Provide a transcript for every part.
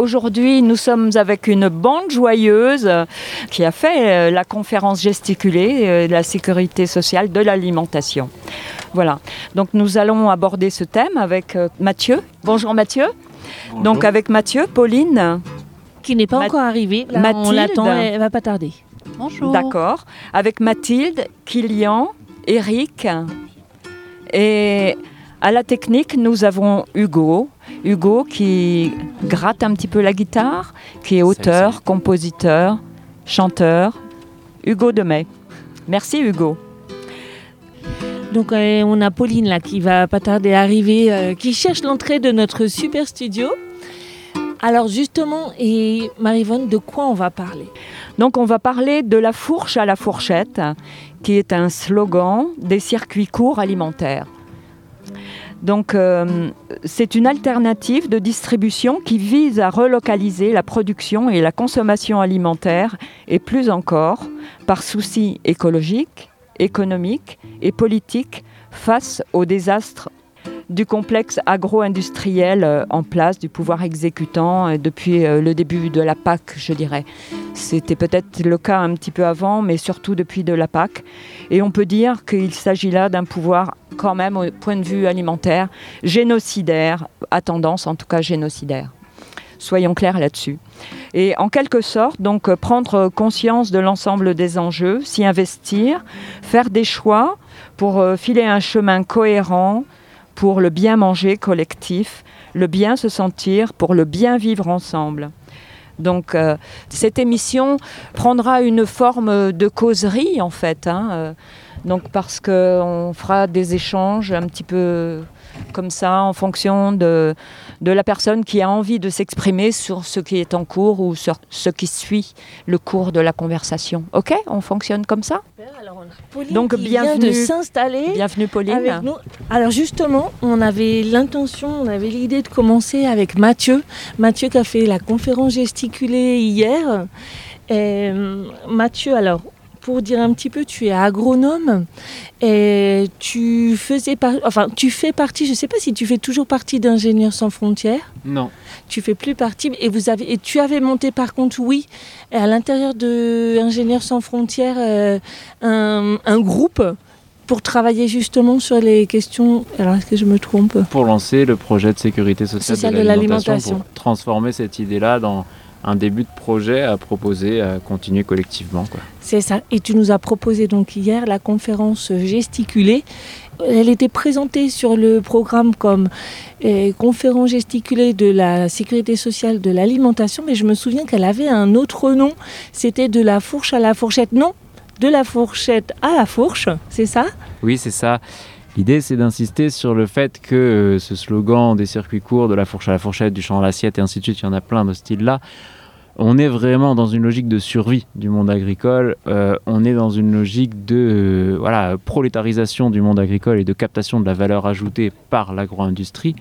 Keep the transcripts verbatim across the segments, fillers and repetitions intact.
aujourd'hui, nous sommes avec une bande joyeuse qui a fait la conférence gesticulée de la sécurité sociale de l'alimentation. Voilà. Donc nous allons aborder ce thème avec Mathieu. Bonjour Mathieu. Bonjour. Donc avec Mathieu, Pauline. Qui n'est pas Ma- encore arrivée. Là, Mathilde. On l'attend, elle va pas tarder. Bonjour. D'accord. Avec Mathilde, Kylian, Eric et à la technique, nous avons Hugo. Hugo qui gratte un petit peu la guitare, qui est auteur, salut, salut. compositeur, chanteur. Hugo Demey. Merci Hugo. Donc euh, on a Pauline là qui va pas tarder à arriver, euh, qui cherche l'entrée de notre super studio. Alors justement, et Marie-Yvonne, de quoi on va parler ? Donc on va parler de la fourche à la fourchette, qui est un slogan des circuits courts alimentaires. Donc euh, c'est une alternative de distribution qui vise à relocaliser la production et la consommation alimentaire, et plus encore, par souci écologique, économique et politique face au désastre du complexe agro-industriel en place, du pouvoir exécutant depuis le début de la P A C, je dirais. C'était peut-être le cas un petit peu avant, mais surtout depuis de la P A C. Et on peut dire qu'il s'agit là d'un pouvoir, quand même, au point de vue alimentaire, génocidaire, à tendance en tout cas génocidaire. Soyons clairs là-dessus. Et en quelque sorte, donc, prendre conscience de l'ensemble des enjeux, s'y investir, faire des choix pour filer un chemin cohérent, pour le bien manger collectif, le bien se sentir, pour le bien vivre ensemble. Donc euh, cette émission prendra une forme de causerie en fait, hein, euh, donc parce qu'on fera des échanges un petit peu comme ça en fonction de, de la personne qui a envie de s'exprimer sur ce qui est en cours ou sur ce qui suit le cours de la conversation. Ok, on fonctionne comme ça ? Alors on a Pauline donc, qui bienvenue, vient de s'installer. Bienvenue Pauline. Avec nous. Alors justement, on avait l'intention, on avait l'idée de commencer avec Mathieu. Mathieu qui a fait la conférence gesticulée hier. Et, Mathieu, alors, pour dire un petit peu, tu es agronome et tu faisais par... enfin, tu fais partie, je ne sais pas si tu fais toujours partie d'Ingénieurs sans frontières. Non. Tu fais plus partie et vous avez et tu avais monté par contre, oui, à l'intérieur de Ingénieurs sans frontières, euh, un, un groupe pour travailler justement sur les questions. Alors est-ce que je me trompe ? Pour lancer le projet de sécurité sociale, sociale de, de l'alimentation, l'alimentation, pour transformer cette idée-là dans un début de projet à proposer, à continuer collectivement, quoi. C'est ça. Et tu nous as proposé donc hier la conférence gesticulée. Elle était présentée sur le programme comme eh, conférence gesticulée de la sécurité sociale de l'alimentation, mais je me souviens qu'elle avait un autre nom. C'était de la fourche à la fourchette. Non, de la fourchette à la fourche, c'est ça ? Oui, c'est ça. L'idée, c'est d'insister sur le fait que euh, ce slogan des circuits courts, de la fourche à la fourchette, du champ à l'assiette et ainsi de suite, il y en a plein de styles-là. On est vraiment dans une logique de survie du monde agricole. Euh, on est dans une logique de euh, voilà, prolétarisation du monde agricole et de captation de la valeur ajoutée par l'agro-industrie.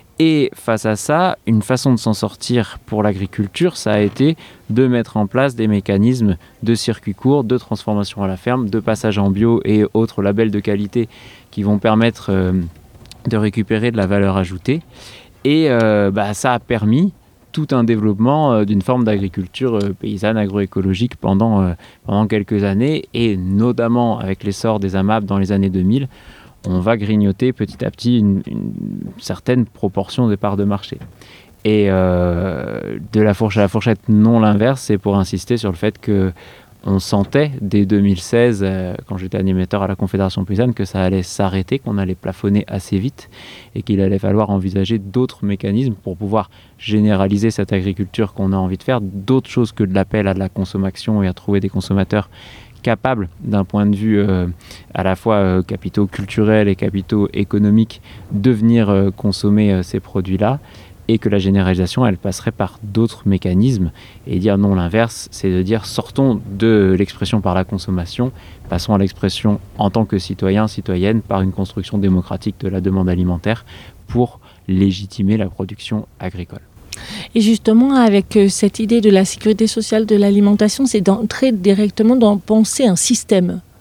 Et face à ça, une façon de s'en sortir pour l'agriculture, ça a été de mettre en place des mécanismes de circuits courts, de transformation à la ferme, de passage en bio et autres labels de qualité qui vont permettre euh, de récupérer de la valeur ajoutée. Et euh, bah, ça a permis tout un développement euh, d'une forme d'agriculture euh, paysanne agroécologique pendant, euh, pendant quelques années, et notamment avec l'essor des A M A P dans les années deux mille, on va grignoter petit à petit une, une certaine proportion des parts de marché. Et euh, de la fourche à la fourchette, non l'inverse, c'est pour insister sur le fait que on sentait dès deux mille seize, euh, quand j'étais animateur à la Confédération paysanne, que ça allait s'arrêter, qu'on allait plafonner assez vite et qu'il allait falloir envisager d'autres mécanismes pour pouvoir généraliser cette agriculture qu'on a envie de faire, d'autres choses que de l'appel à de la consommation et à trouver des consommateurs capables d'un point de vue euh, à la fois euh, capitaux culturels et capitaux économiques de venir euh, consommer euh, ces produits-là, et que la généralisation, elle passerait par d'autres mécanismes. Et dire non l'inverse, c'est de dire sortons de l'expression par la consommation, passons à l'expression en tant que citoyen, citoyenne, par une construction démocratique de la demande alimentaire pour légitimer la production agricole. Et justement, avec cette idée de la sécurité sociale de l'alimentation, c'est d'entrer directement dans penser un système.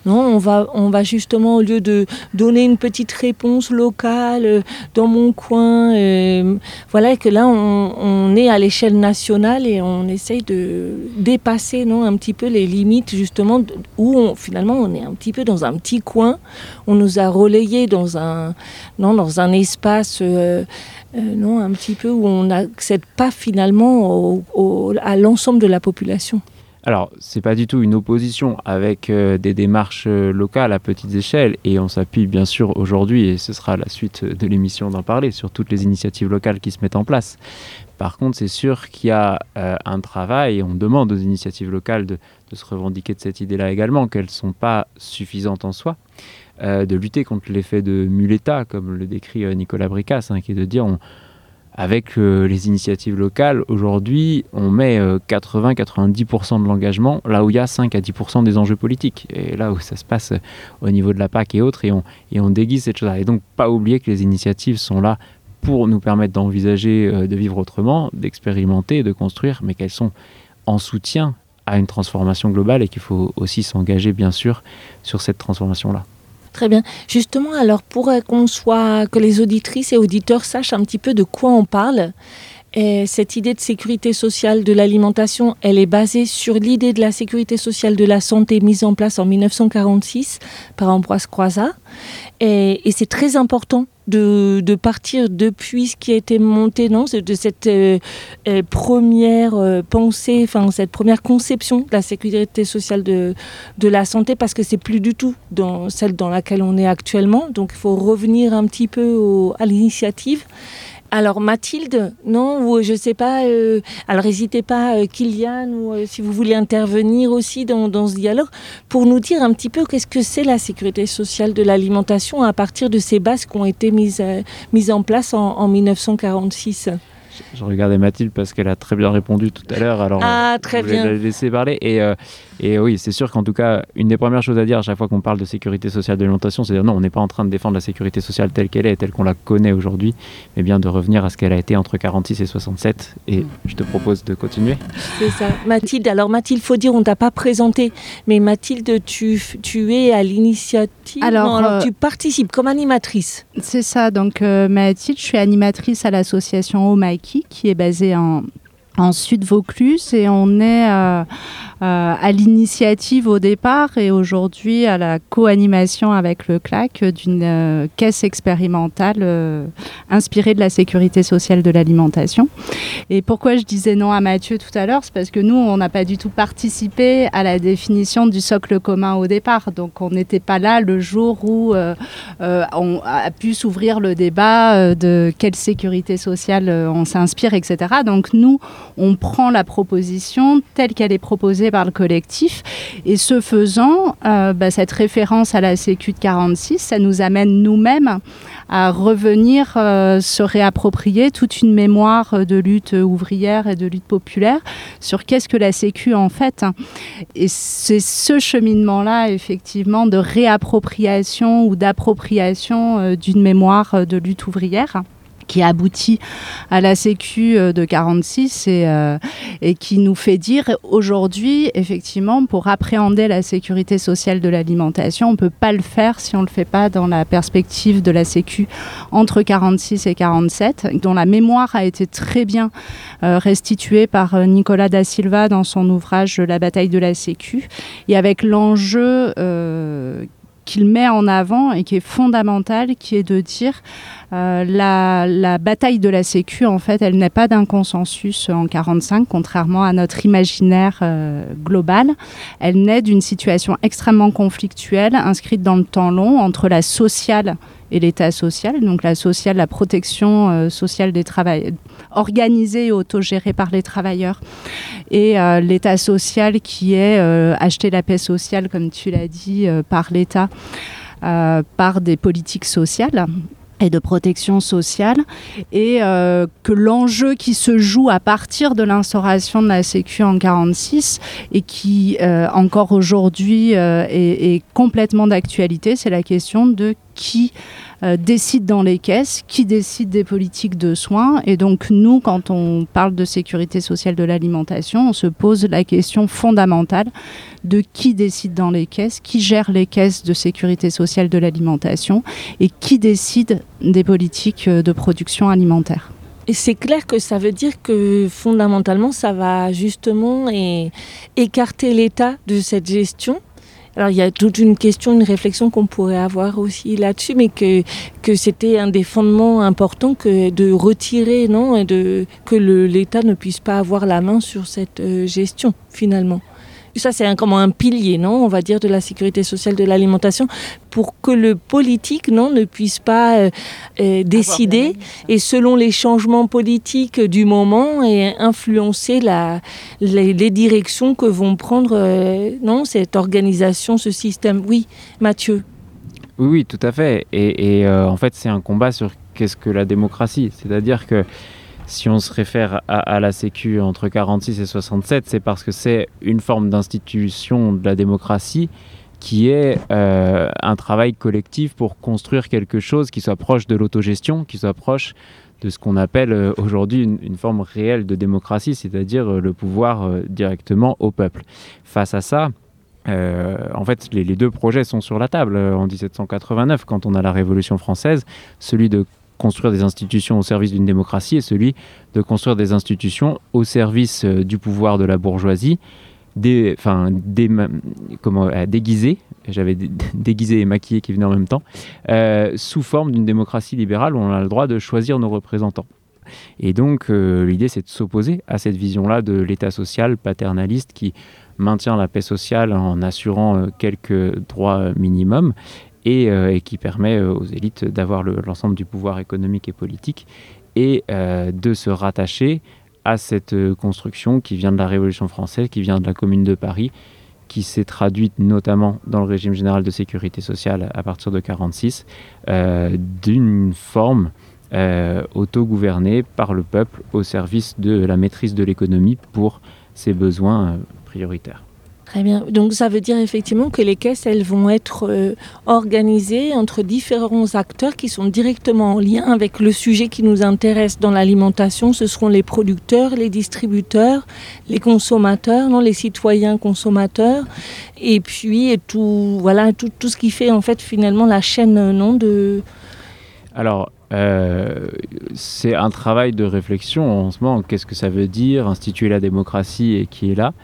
Non, on va, on va justement, au lieu de donner une petite réponse locale euh, dans mon coin, euh, voilà, que là, on, on est à l'échelle nationale et on essaye de dépasser, non, un petit peu les limites, justement, où on, finalement, on est un petit peu dans un petit coin. On nous a relayés dans un, non, dans un espace, euh, euh, non, un petit peu où on n'accède pas finalement au, au, à l'ensemble de la population. Alors, ce n'est pas du tout une opposition avec euh, des démarches euh, locales à petite échelle, et on s'appuie bien sûr aujourd'hui, et ce sera la suite de l'émission d'en parler, sur toutes les initiatives locales qui se mettent en place. Par contre, c'est sûr qu'il y a euh, un travail, et on demande aux initiatives locales de, de se revendiquer de cette idée-là également, qu'elles ne sont pas suffisantes en soi, euh, de lutter contre l'effet de muleta, comme le décrit euh, Nicolas Bricas, hein, qui est de dire... On, Avec euh, les initiatives locales, aujourd'hui, on met euh, quatre-vingts à quatre-vingt-dix pour cent de l'engagement, là où il y a cinq à dix pour cent des enjeux politiques. Et là où ça se passe euh, au niveau de la P A C et autres, et on, et on déguise cette chose-là. Et donc, pas oublier que les initiatives sont là pour nous permettre d'envisager euh, de vivre autrement, d'expérimenter, de construire, mais qu'elles sont en soutien à une transformation globale et qu'il faut aussi s'engager, bien sûr, sur cette transformation-là. Très bien. Justement, alors pour qu'on soit, que les auditrices et auditeurs sachent un petit peu de quoi on parle, et cette idée de sécurité sociale de l'alimentation, elle est basée sur l'idée de la sécurité sociale de la santé mise en place en dix-neuf cent quarante-six par Ambroise Croizat. Et, et c'est très important de, de partir depuis ce qui a été monté, non, de cette euh, euh, première euh, pensée, enfin cette première conception de la sécurité sociale de, de la santé, parce que c'est plus du tout dans celle dans laquelle on est actuellement. Donc il faut revenir un petit peu au, à l'initiative. Alors Mathilde, non, ou je ne sais pas, euh, alors n'hésitez pas, euh, Kylian, ou euh, si vous voulez intervenir aussi dans, dans ce dialogue, pour nous dire un petit peu qu'est-ce que c'est la sécurité sociale de l'alimentation à partir de ces bases qui ont été mises, euh, mises en place en, en dix-neuf cent quarante-six. Je, je regardais Mathilde parce qu'elle a très bien répondu tout à l'heure, alors ah, très je voulais bien. la laisser parler. Et, euh, et oui, c'est sûr qu'en tout cas, une des premières choses à dire à chaque fois qu'on parle de sécurité sociale de l'alimentation, c'est de dire non, on n'est pas en train de défendre la sécurité sociale telle qu'elle est, telle qu'on la connaît aujourd'hui, mais bien de revenir à ce qu'elle a été entre quarante-six et soixante-sept. Et je te propose de continuer. C'est ça. Mathilde, alors Mathilde, il faut dire, on ne t'a pas présenté, mais Mathilde, tu, tu es à l'initiative, alors, non, alors euh, tu participes comme animatrice. C'est ça, donc euh, Mathilde, je suis animatrice à l'association Omaiki, qui est basée en, en Sud-Vaucluse, et on est euh, euh, à l'initiative au départ et aujourd'hui à la co-animation avec le C L A C d'une euh, caisse expérimentale euh, inspirée de la sécurité sociale de l'alimentation. Et pourquoi je disais non à Mathieu tout à l'heure, c'est parce que nous, on n'a pas du tout participé à la définition du socle commun au départ. Donc on n'était pas là le jour où euh, euh, on a pu s'ouvrir le débat euh, de quelle sécurité sociale euh, on s'inspire, et cetera. Donc nous, on prend la proposition telle qu'elle est proposée par le collectif, et ce faisant, euh, bah, cette référence à la Sécu de quarante-six, ça nous amène nous-mêmes à revenir euh, se réapproprier toute une mémoire de lutte ouvrière et de lutte populaire sur qu'est-ce que la Sécu en fait. Et c'est ce cheminement-là, effectivement, de réappropriation ou d'appropriation euh, d'une mémoire de lutte ouvrière qui aboutit à la Sécu de quarante-six et, euh, et qui nous fait dire aujourd'hui, effectivement, pour appréhender la sécurité sociale de l'alimentation, on ne peut pas le faire si on ne le fait pas dans la perspective de la Sécu entre quarante-six et quarante-sept, dont la mémoire a été très bien euh, restituée par Nicolas da Silva dans son ouvrage « La bataille de la Sécu », et avec l'enjeu euh, qu'il met en avant et qui est fondamental, qui est de dire euh, la, la bataille de la Sécu, en fait, elle n'est pas d'un consensus en quarante-cinq, contrairement à notre imaginaire euh, global. Elle naît d'une situation extrêmement conflictuelle, inscrite dans le temps long, entre la sociale et l'État social, donc la sociale, la protection euh, sociale des travailleurs, organisée et autogérée par les travailleurs, et euh, l'État social qui est euh, acheter la paix sociale, comme tu l'as dit, euh, par l'État, euh, par des politiques sociales et de protection sociale, et euh, que l'enjeu qui se joue à partir de l'instauration de la Sécu en quarante-six et qui euh, encore aujourd'hui euh, est, est complètement d'actualité, c'est la question de qui euh, décide dans les caisses, qui décide des politiques de soins. Et donc nous, quand on parle de sécurité sociale de l'alimentation, on se pose la question fondamentale de qui décide dans les caisses, qui gère les caisses de sécurité sociale de l'alimentation et qui décide des politiques de production alimentaire. Et c'est clair que ça veut dire que fondamentalement, ça va justement é- écarter l'État de cette gestion. Alors il y a toute une question, une réflexion qu'on pourrait avoir aussi là-dessus, mais que, que c'était un des fondements importants que de retirer, non, et de, que le, l'État ne puisse pas avoir la main sur cette euh, gestion finalement. Ça, c'est un, comment un pilier, non, on va dire, de la sécurité sociale de l'alimentation, pour que le politique, non, ne puisse pas euh, euh, décider et selon les changements politiques du moment et influencer la, les, les directions que vont prendre, euh, non, cette organisation, ce système. Oui, Mathieu. Oui, oui, tout à fait. Et, et euh, en fait, c'est un combat sur qu'est-ce que la démocratie. C'est-à-dire que si on se réfère à, à la Sécu entre quarante-six et soixante-sept, c'est parce que c'est une forme d'institution de la démocratie qui est euh, un travail collectif pour construire quelque chose qui soit proche de l'autogestion, qui soit proche de ce qu'on appelle euh, aujourd'hui une, une forme réelle de démocratie, c'est-à-dire euh, le pouvoir euh, directement au peuple. Face à ça, Euh, en fait, les, les deux projets sont sur la table. En dix-sept cent quatre-vingt-neuf, quand on a la Révolution française, celui de construire des institutions au service d'une démocratie et celui de construire des institutions au service euh, du pouvoir de la bourgeoisie, dé, enfin, dé, comment, euh, déguisé, j'avais dé, déguisé et maquillé qui venaient en même temps, euh, sous forme d'une démocratie libérale où on a le droit de choisir nos représentants. Et donc, euh, l'idée, c'est de s'opposer à cette vision-là de l'État social paternaliste qui maintient la paix sociale en assurant euh, quelques droits minimums et, euh, et qui permet euh, aux élites d'avoir le, l'ensemble du pouvoir économique et politique et euh, de se rattacher à cette euh, construction qui vient de la Révolution française, qui vient de la Commune de Paris, qui s'est traduite notamment dans le régime général de sécurité sociale à partir de mille neuf cent quarante-six, euh, d'une forme euh, autogouvernée par le peuple au service de la maîtrise de l'économie pour ses besoins euh, prioritaires. Très bien. Donc ça veut dire effectivement que les caisses, elles vont être euh, organisées entre différents acteurs qui sont directement en lien avec le sujet qui nous intéresse dans l'alimentation. Ce seront les producteurs, les distributeurs, les consommateurs, non, les citoyens consommateurs, et puis et tout, voilà, tout, tout ce qui fait en fait finalement la chaîne, non, de. Alors. Euh, c'est un travail de réflexion en ce moment. Qu'est-ce que ça veut dire instituer la démocratie et qui est là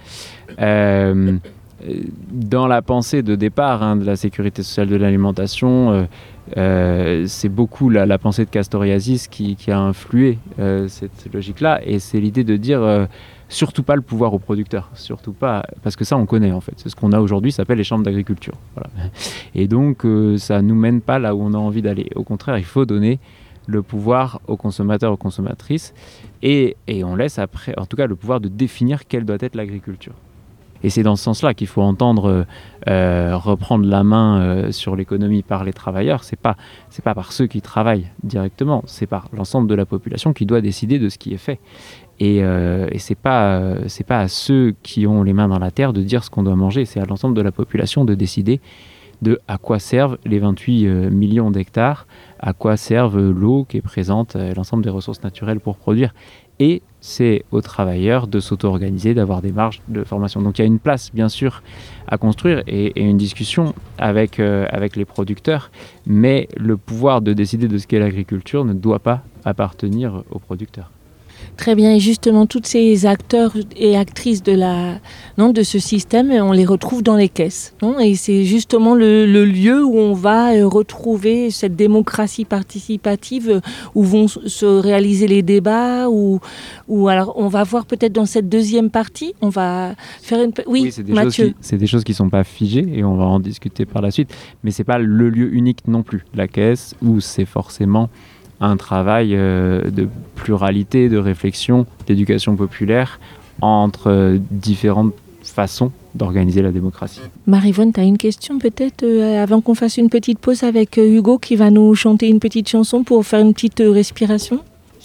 euh, dans la pensée de départ hein, de la sécurité sociale de l'alimentation, euh, euh, c'est beaucoup la, la pensée de Castoriadis qui, qui a influé euh, cette logique-là, et c'est l'idée de dire euh, surtout pas le pouvoir aux producteurs, surtout pas, parce que ça on connaît en fait, c'est ce qu'on a aujourd'hui, ça s'appelle les chambres d'agriculture. Voilà. Et donc euh, ça nous mène pas là où on a envie d'aller. Au contraire, il faut donner le pouvoir aux consommateurs, aux consommatrices, et, et on laisse après, en tout cas, le pouvoir de définir quelle doit être l'agriculture. Et c'est dans ce sens-là qu'il faut entendre euh, reprendre la main euh, sur l'économie par les travailleurs. C'est pas, c'est pas par ceux qui travaillent directement, c'est par l'ensemble de la population qui doit décider de ce qui est fait. Et, euh, et c'est pas, euh, c'est pas à ceux qui ont les mains dans la terre de dire ce qu'on doit manger, c'est à l'ensemble de la population de décider de à quoi servent les vingt-huit euh, millions d'hectares, à quoi servent l'eau qui est présente, euh, l'ensemble des ressources naturelles pour produire. Et c'est aux travailleurs de s'auto-organiser, d'avoir des marges de formation. Donc il y a une place, bien sûr, à construire et, et une discussion avec, euh, avec les producteurs, mais le pouvoir de décider de ce qu'est l'agriculture ne doit pas appartenir aux producteurs. Très bien, et justement, tous ces acteurs et actrices de, la, non, de ce système, on les retrouve dans les caisses. Non, et c'est justement le, le lieu où on va retrouver cette démocratie participative, où vont se réaliser les débats, où, où alors on va voir peut-être dans cette deuxième partie, on va faire une... Oui, oui c'est des Mathieu. Choses qui, c'est des choses qui ne sont pas figées, et on va en discuter par la suite, mais ce n'est pas le lieu unique non plus, la caisse, où c'est forcément un travail euh, de pluralité, de réflexion, d'éducation populaire entre euh, différentes façons d'organiser la démocratie. Marie-Vonne, tu as une question peut-être euh, avant qu'on fasse une petite pause avec euh, Hugo qui va nous chanter une petite chanson pour faire une petite euh, respiration ?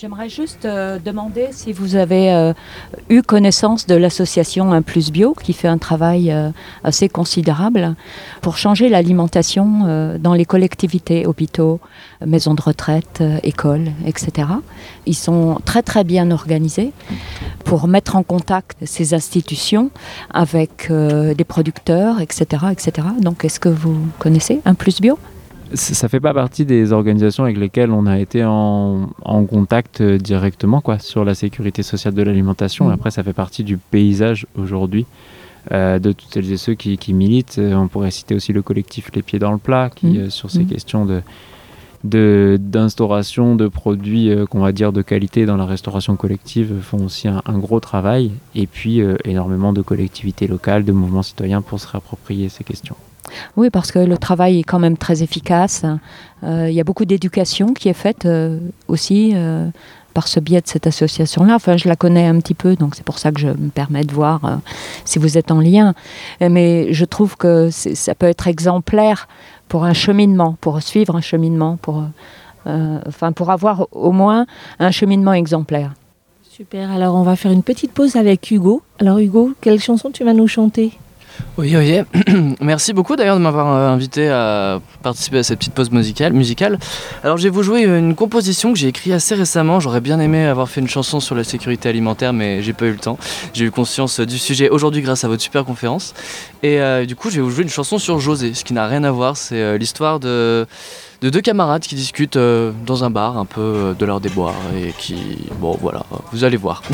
J'aimerais juste euh, demander si vous avez euh, eu connaissance de l'association Un Plus Bio, qui fait un travail euh, assez considérable pour changer l'alimentation euh, dans les collectivités, hôpitaux, maisons de retraite, euh, écoles, et cetera. Ils sont très très bien organisés pour mettre en contact ces institutions avec euh, des producteurs, et cetera, et cetera. Donc, est-ce que vous connaissez Un Plus Bio ? Ça fait pas partie des organisations avec lesquelles on a été en, en contact directement quoi, sur la sécurité sociale de l'alimentation. Mmh. Après, ça fait partie du paysage aujourd'hui euh, de toutes celles et ceux qui, qui militent. On pourrait citer aussi le collectif Les Pieds dans le Plat, qui, mmh. euh, sur ces mmh. questions de, de, d'instauration de produits euh, qu'on va dire de qualité dans la restauration collective, font aussi un, un gros travail. Et puis, euh, énormément de collectivités locales, de mouvements citoyens pour se réapproprier ces questions. Oui, parce que le travail est quand même très efficace. Euh, il y a beaucoup d'éducation qui est faite euh, aussi euh, par ce biais de cette association-là. Enfin, je la connais un petit peu, donc c'est pour ça que je me permets de voir euh, si vous êtes en lien. Mais je trouve que c'est, ça peut être exemplaire pour un cheminement, pour suivre un cheminement, pour, euh, enfin, pour avoir au moins un cheminement exemplaire. Super, alors on va faire une petite pause avec Hugo. Alors Hugo, quelle chanson tu vas nous chanter ? Oui, oui. Merci beaucoup d'ailleurs de m'avoir invité à participer à cette petite pause musicale. musicale. Alors je vais vous jouer une composition que j'ai écrite assez récemment. J'aurais bien aimé avoir fait une chanson sur la sécurité alimentaire, mais j'ai pas eu le temps. J'ai eu conscience du sujet aujourd'hui grâce à votre super conférence. Et euh, du coup, je vais vous jouer une chanson sur José, ce qui n'a rien à voir. C'est euh, l'histoire de, de deux camarades qui discutent euh, dans un bar un peu euh, de leur déboire et qui... Bon, voilà, vous allez voir.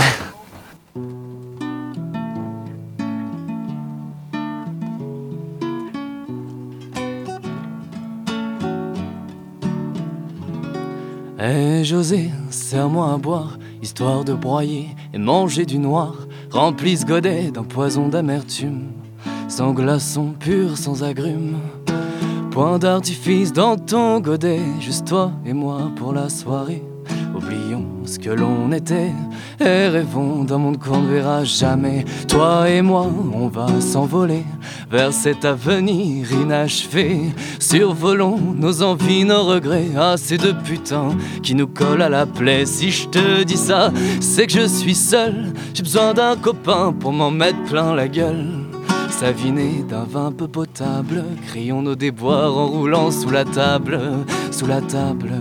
Eh José, serre-moi à boire, histoire de broyer et manger du noir. Remplis ce godet d'un poison d'amertume, sans glaçons purs, sans agrumes. Point d'artifice dans ton godet, juste toi et moi pour la soirée. Oublions ce que l'on était et rêvons d'un monde qu'on ne verra jamais. Toi et moi, on va s'envoler vers cet avenir inachevé. Survolons nos envies, nos regrets, assez de putain qui nous colle à la plaie. Si je te dis ça, c'est que je suis seul. J'ai besoin d'un copain pour m'en mettre plein la gueule. Saviné d'un vin peu potable, crions nos déboires en roulant sous la table, sous la table.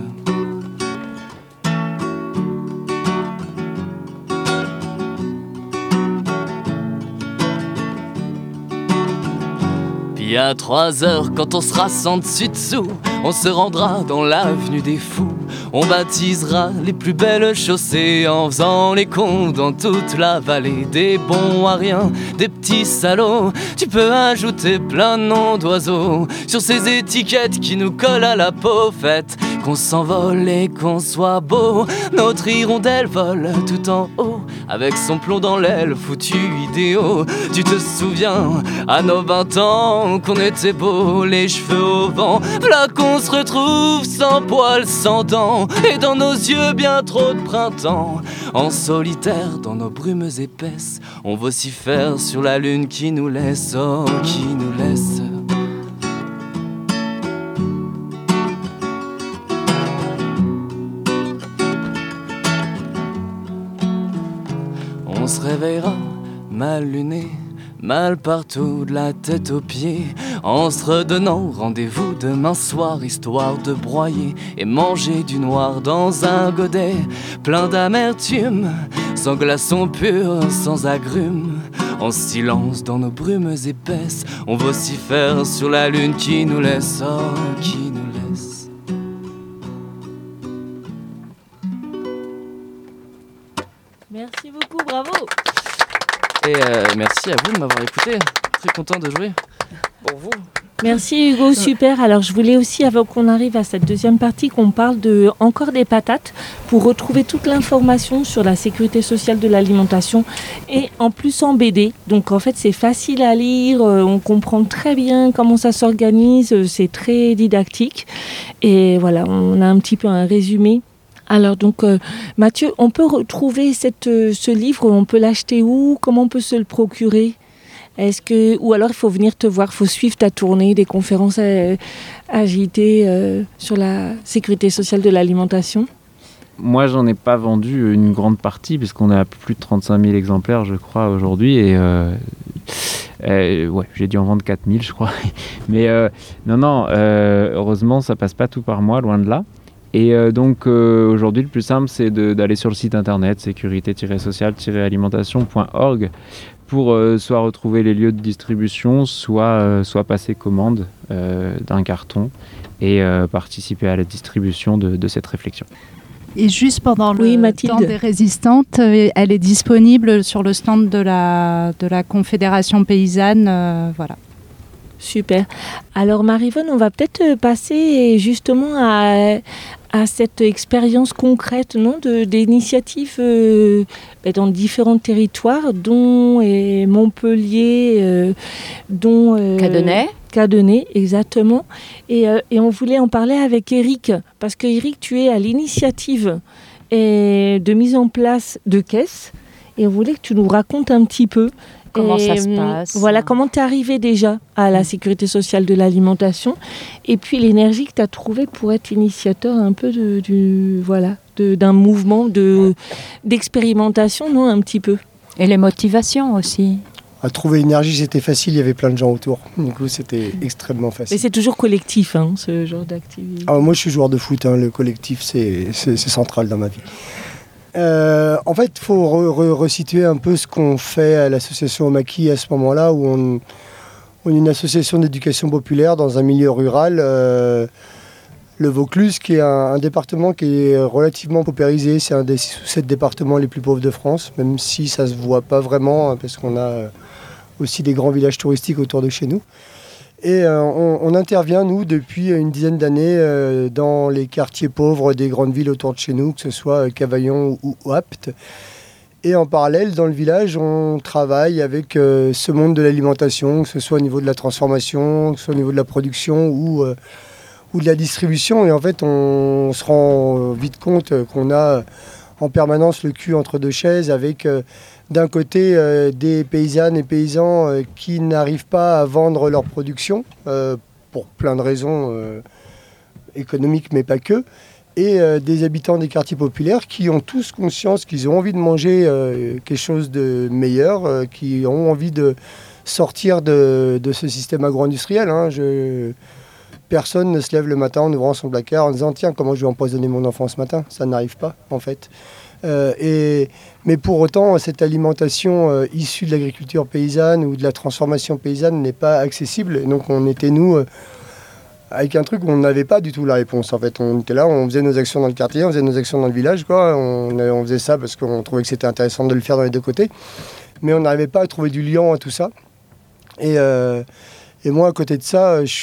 Puis à trois heures, quand on sera sans dessus-dessous, on se rendra dans l'avenue des fous. On baptisera les plus belles chaussées en faisant les cons dans toute la vallée. Des bons à rien, des petits salauds. Tu peux ajouter plein de noms d'oiseaux sur ces étiquettes qui nous collent à la peau. Faites qu'on s'envole et qu'on soit beau. Notre hirondelle vole tout en haut avec son plomb dans l'aile, foutu idéaux. Tu te souviens à nos vingt ans qu'on était beaux, les cheveux au vent. Là qu'on se retrouve sans poils, sans dents, et dans nos yeux bien trop de printemps. En solitaire dans nos brumes épaisses, on vocifère sur la lune qui nous laisse, oh qui nous laisse. On se réveillera mal luné, mal partout de la tête aux pieds, en se redonnant rendez-vous demain soir, histoire de broyer et manger du noir dans un godet plein d'amertume, sans glaçons purs, sans agrumes. En silence dans nos brumes épaisses, on vocifère sur la lune qui nous laisse, oh qui nous laisse. Merci beaucoup, bravo. Et euh, merci à vous de m'avoir écouté. Très content de jouer pour vous. Merci Hugo, super. Alors je voulais aussi, avant qu'on arrive à cette deuxième partie, qu'on parle de encore des patates pour retrouver toute l'information sur la sécurité sociale de l'alimentation et en plus en B D. Donc en fait c'est facile à lire, on comprend très bien comment ça s'organise, c'est très didactique. Et voilà, on a un petit peu un résumé. Alors donc euh, Mathieu, on peut retrouver cette, euh, ce livre, on peut l'acheter où? Comment on peut se le procurer? Est-ce que, ou alors il faut venir te voir, il faut suivre ta tournée, des conférences euh, agitées euh, sur la sécurité sociale de l'alimentation? moi, j'en ai pas vendu une grande partie, puisqu'on est à plus de trente-cinq mille exemplaires, je crois, aujourd'hui. Et euh, euh, ouais, j'ai dû en vendre quatre mille, je crois. Mais euh, non, non, euh, heureusement, ça passe pas tout par moi, loin de là. Et euh, donc, euh, aujourd'hui, le plus simple, c'est de, d'aller sur le site internet sécurité tiret sociale tiret alimentation point org pour euh, soit retrouver les lieux de distribution, soit, euh, soit passer commande euh, d'un carton et euh, participer à la distribution de, de cette réflexion. Et juste pendant le Oui, Mathilde. temps des résistantes, euh, elle est disponible sur le stand de la, de la Confédération paysanne. Euh, voilà. Super. Alors Marie-Vonne, on va peut-être passer justement à, à cette expérience concrète, non, de, d'initiatives euh, ben, dans différents territoires, dont et Montpellier, euh, dont euh, Cadenet. Cadenet, exactement. Et, euh, et on voulait en parler avec Eric, parce que Eric, tu es à l'initiative et de mise en place de caisses, et on voulait que tu nous racontes un petit peu Comment et, ça se passe. Voilà, comment tu es arrivé déjà à la sécurité sociale de l'alimentation, et puis l'énergie que tu as trouvée pour être initiateur un peu de, du, voilà, de, d'un mouvement de, d'expérimentation, non, un petit peu. Et les motivations aussi. À trouver l'énergie, c'était facile, il y avait plein de gens autour. Du coup, c'était extrêmement facile. Mais c'est toujours collectif, hein, ce genre d'activité. Alors, moi, je suis joueur de foot, hein, le collectif, c'est, c'est, c'est central dans ma vie. Euh, en fait, il faut re- re- resituer un peu ce qu'on fait à l'association Omaki à ce moment-là, où on, on est une association d'éducation populaire dans un milieu rural, euh, le Vaucluse, qui est un, un département qui est relativement paupérisé. C'est un des six ou sept départements les plus pauvres de France, même si ça ne se voit pas vraiment, parce qu'on a aussi des grands villages touristiques autour de chez nous. Et euh, on, on intervient, nous, depuis une dizaine d'années, euh, dans les quartiers pauvres des grandes villes autour de chez nous, que ce soit Cavaillon ou, ou Apt. Et en parallèle, dans le village, on travaille avec euh, ce monde de l'alimentation, que ce soit au niveau de la transformation, que ce soit au niveau de la production ou, euh, ou de la distribution. Et en fait, on, on se rend vite compte qu'on a en permanence le cul entre deux chaises avec... Euh, d'un côté, euh, des paysannes et paysans euh, qui n'arrivent pas à vendre leur production, euh, pour plein de raisons euh, économiques, mais pas que, et euh, des habitants des quartiers populaires qui ont tous conscience qu'ils ont envie de manger euh, quelque chose de meilleur, euh, qui ont envie de sortir de, de ce système agro-industriel. Hein. Je... Personne ne se lève le matin en ouvrant son placard en disant « Tiens, comment je vais empoisonner mon enfant ce matin ?» Ça n'arrive pas, en fait. Euh, et, mais pour autant, cette alimentation euh, issue de l'agriculture paysanne ou de la transformation paysanne n'est pas accessible. Et donc on était, nous, euh, avec un truc où on n'avait pas du tout la réponse. En fait, on était là, on faisait nos actions dans le quartier, on faisait nos actions dans le village, quoi. On, on faisait ça parce qu'on trouvait que c'était intéressant de le faire dans les deux côtés. Mais on n'arrivait pas à trouver du lien à tout ça. Et... Euh, Et moi, à côté de ça, je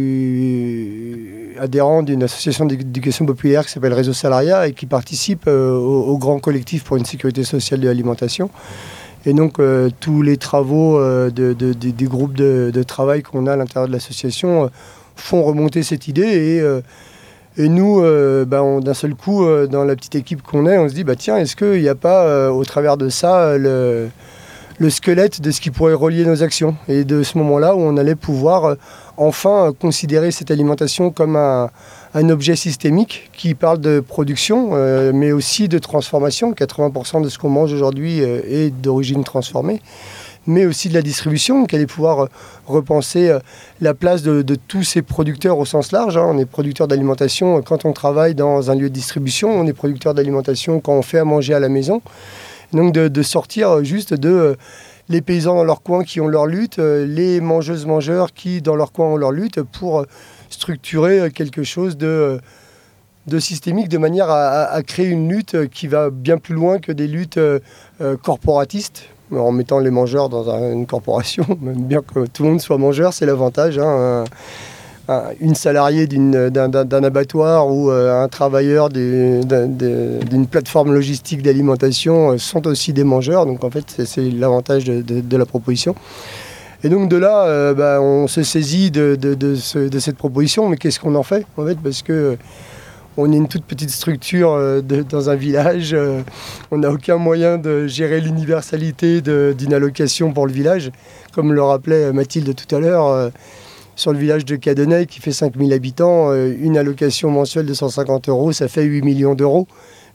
suis adhérent d'une association d'éducation populaire qui s'appelle Réseau Salariat et qui participe euh, au, au grand collectif pour une sécurité sociale de l'alimentation. Et donc, euh, tous les travaux euh, de, de, de, des groupes de, de travail qu'on a à l'intérieur de l'association euh, font remonter cette idée. Et, euh, et nous, euh, bah, on, d'un seul coup, euh, dans la petite équipe qu'on est, on se dit, bah, tiens, est-ce qu'il n'y a pas, euh, au travers de ça, le... le squelette de ce qui pourrait relier nos actions, et de ce moment-là où on allait pouvoir euh, enfin euh, considérer cette alimentation comme un, un objet systémique qui parle de production, euh, mais aussi de transformation. quatre-vingts pour cent de ce qu'on mange aujourd'hui euh, est d'origine transformée, mais aussi de la distribution, qui allait pouvoir euh, repenser euh, la place de, de tous ces producteurs au sens large. Hein. On est producteur d'alimentation euh, quand on travaille dans un lieu de distribution, on est producteur d'alimentation quand on fait à manger à la maison. Donc de, de sortir juste de euh, les paysans dans leur coin qui ont leur lutte, euh, les mangeuses-mangeurs qui dans leur coin ont leur lutte, pour euh, structurer euh, quelque chose de, euh, de systémique, de manière à, à, à créer une lutte qui va bien plus loin que des luttes euh, euh, corporatistes, en mettant les mangeurs dans un, une corporation. Même bien que tout le monde soit mangeur, c'est l'avantage. Hein, un, une salariée d'une, d'un, d'un abattoir ou euh, un travailleur des, d'un, d'une plateforme logistique d'alimentation euh, sont aussi des mangeurs. Donc en fait, c'est, c'est l'avantage de, de, de la proposition. Et donc de là, euh, bah, on se saisit de, de, de, ce, de cette proposition. Mais qu'est-ce qu'on en fait, en fait, parce que euh, on est une toute petite structure euh, de, dans un village. Euh, on n'a aucun moyen de gérer l'universalité de, d'une allocation pour le village. Comme le rappelait Mathilde tout à l'heure, euh, sur le village de Cadenet, qui fait cinq mille habitants, euh, une allocation mensuelle de cent cinquante euros, ça fait huit millions d'euros.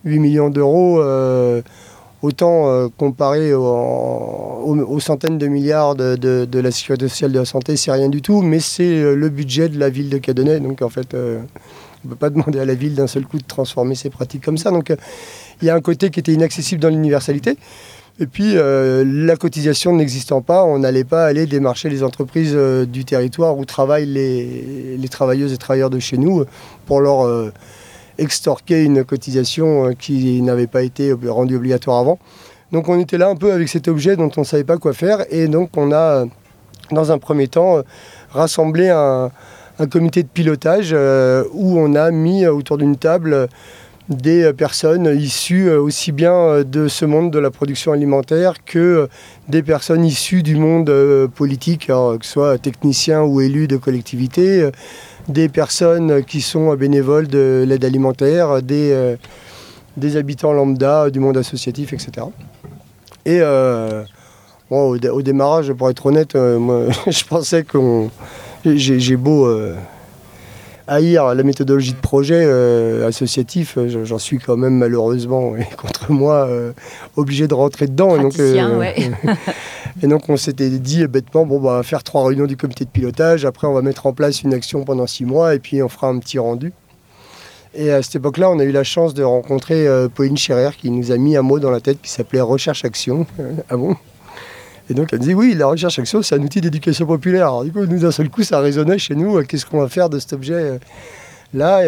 huit millions d'euros, euh, autant euh, comparé aux, aux, aux centaines de milliards de, de, de la sécurité sociale de la santé, c'est rien du tout, mais c'est le budget de la ville de Cadenet. Donc en fait, euh, on ne peut pas demander à la ville d'un seul coup de transformer ses pratiques comme ça. Donc il euh, y a un côté qui était inaccessible dans l'universalité. Et puis, euh, la cotisation n'existant pas, on n'allait pas aller démarcher les entreprises euh, du territoire où travaillent les, les travailleuses et travailleurs de chez nous pour leur euh, extorquer une cotisation euh, qui n'avait pas été rendue obligatoire avant. Donc on était là un peu avec cet objet dont on ne savait pas quoi faire. Et donc on a, dans un premier temps, rassemblé un, un comité de pilotage euh, où on a mis autour d'une table des personnes issues aussi bien de ce monde de la production alimentaire que des personnes issues du monde politique, alors que ce soit techniciens ou élus de collectivités, des personnes qui sont bénévoles de l'aide alimentaire, des, des habitants lambda du monde associatif, et cetera. Et euh, bon, au, au démarrage, pour être honnête, euh, moi, je pensais qu'on... J'ai, j'ai beau... Euh, haïr la méthodologie de projet euh, associatif, euh, j'en suis quand même malheureusement, et contre moi, euh, obligé de rentrer dedans. Et donc, euh, ouais. et donc on s'était dit bêtement, bon, bah, on va faire trois réunions du comité de pilotage, après on va mettre en place une action pendant six mois, et puis on fera un petit rendu. Et à cette époque-là, on a eu la chance de rencontrer euh, Pauline Scherer, qui nous a mis un mot dans la tête qui s'appelait Recherche-Action. Ah bon ? Et donc elle dit oui, la recherche-action, c'est un outil d'éducation populaire. Alors du coup, nous d'un seul coup, ça résonnait chez nous. Qu'est-ce qu'on va faire de cet objet-là ?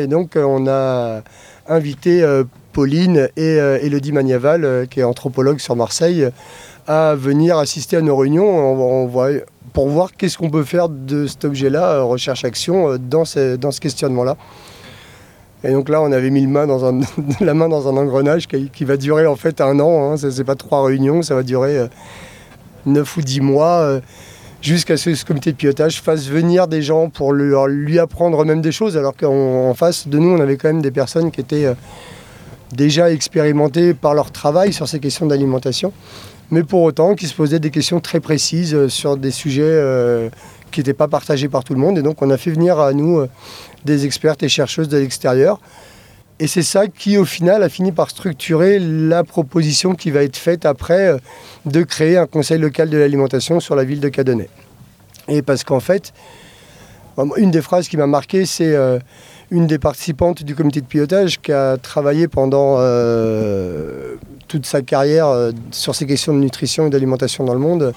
Et donc on a invité euh, Pauline et euh, Élodie Magnaval, euh, qui est anthropologue sur Marseille, à venir assister à nos réunions on, on va, pour voir qu'est-ce qu'on peut faire de cet objet-là, euh, recherche-action, euh, dans, ce, dans ce questionnement-là. Et donc là, on avait mis le main dans un, la main dans un engrenage qui, qui va durer en fait un an. Hein. Ce n'est pas trois réunions, ça va durer... Euh, neuf ou dix mois, euh, jusqu'à ce que ce comité de pilotage fasse venir des gens pour lui, lui apprendre même des choses, alors qu'en face de nous, on avait quand même des personnes qui étaient euh, déjà expérimentées par leur travail sur ces questions d'alimentation, mais pour autant qui se posaient des questions très précises euh, sur des sujets euh, qui n'étaient pas partagés par tout le monde. Et donc on a fait venir à nous euh, des expertes et chercheuses de l'extérieur. Et c'est ça qui, au final, a fini par structurer la proposition qui va être faite après euh, de créer un conseil local de l'alimentation sur la ville de Cadenet. Et parce qu'en fait, une des phrases qui m'a marqué, c'est euh, une des participantes du comité de pilotage qui a travaillé pendant euh, toute sa carrière euh, sur ces questions de nutrition et d'alimentation dans le monde,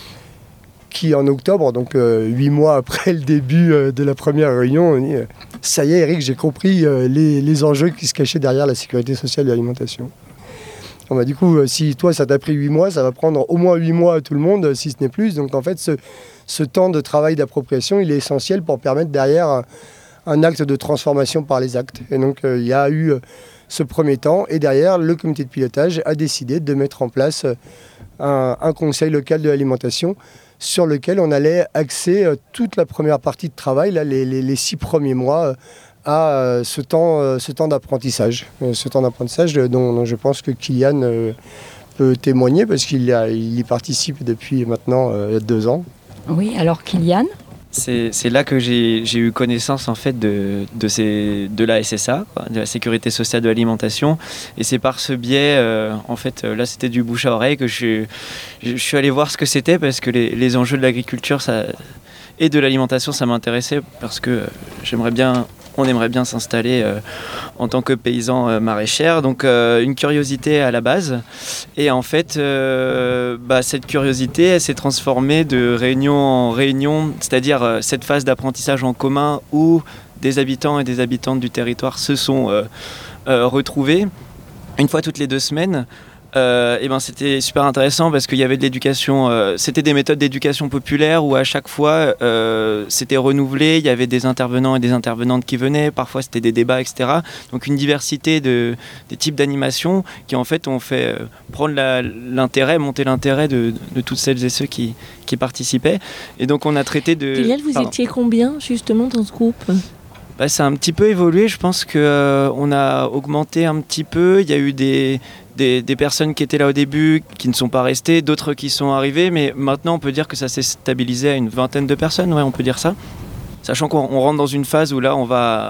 qui en octobre, donc euh, huit mois après le début euh, de la première réunion, on dit euh, « Ça y est Eric, j'ai compris euh, les, les enjeux qui se cachaient derrière la sécurité sociale de l'alimentation. » Bon, bah, du coup, euh, si toi ça t'a pris huit mois, ça va prendre au moins huit mois à tout le monde, euh, si ce n'est plus. Donc en fait, ce, ce temps de travail d'appropriation, il est essentiel pour permettre derrière un, un acte de transformation par les actes. Et donc euh, il y a eu euh, ce premier temps, et derrière, le comité de pilotage a décidé de mettre en place euh, un, un conseil local de l'alimentation sur lequel on allait axer euh, toute la première partie de travail, là, les, les, les six premiers mois, euh, à euh, ce temps, euh, ce temps d'apprentissage. Euh, ce temps d'apprentissage euh, dont, dont je pense que Kylian euh, peut témoigner, parce qu'il a, il y participe depuis maintenant euh, deux ans. Oui, alors Kylian ? C'est, c'est là que j'ai, j'ai eu connaissance en fait de, de, ces, de la S S A, quoi, de la Sécurité sociale de l'alimentation. Et c'est par ce biais, euh, en fait, là c'était du bouche à oreille que je, je, je suis allé voir ce que c'était, parce que les, les enjeux de l'agriculture ça, et de l'alimentation, ça m'intéressait, parce que j'aimerais bien... On aimerait bien s'installer euh, en tant que paysan euh, maraîchère, donc euh, une curiosité à la base. Et en fait, euh, bah, cette curiosité, elle s'est transformée de réunion en réunion, c'est-à-dire euh, cette phase d'apprentissage en commun où des habitants et des habitantes du territoire se sont euh, euh, retrouvés une fois toutes les deux semaines. Euh, et ben c'était super intéressant parce qu'il y avait de l'éducation, euh, c'était des méthodes d'éducation populaire où à chaque fois euh, c'était renouvelé, il y avait des intervenants et des intervenantes qui venaient, parfois c'était des débats, et cetera. Donc une diversité de, des types d'animation qui en fait ont fait euh, prendre la, l'intérêt, monter l'intérêt de, de toutes celles et ceux qui, qui participaient. Et donc on a traité de... Kylian, vous Pardon. étiez combien justement dans ce groupe ? Bah, ça a un petit peu évolué, je pense qu'on euh, a augmenté un petit peu, il y a eu des... Des, des personnes qui étaient là au début, qui ne sont pas restées, d'autres qui sont arrivées, mais maintenant on peut dire que ça s'est stabilisé à une vingtaine de personnes, ouais, on peut dire ça. Sachant qu'on on rentre dans une phase où là on va,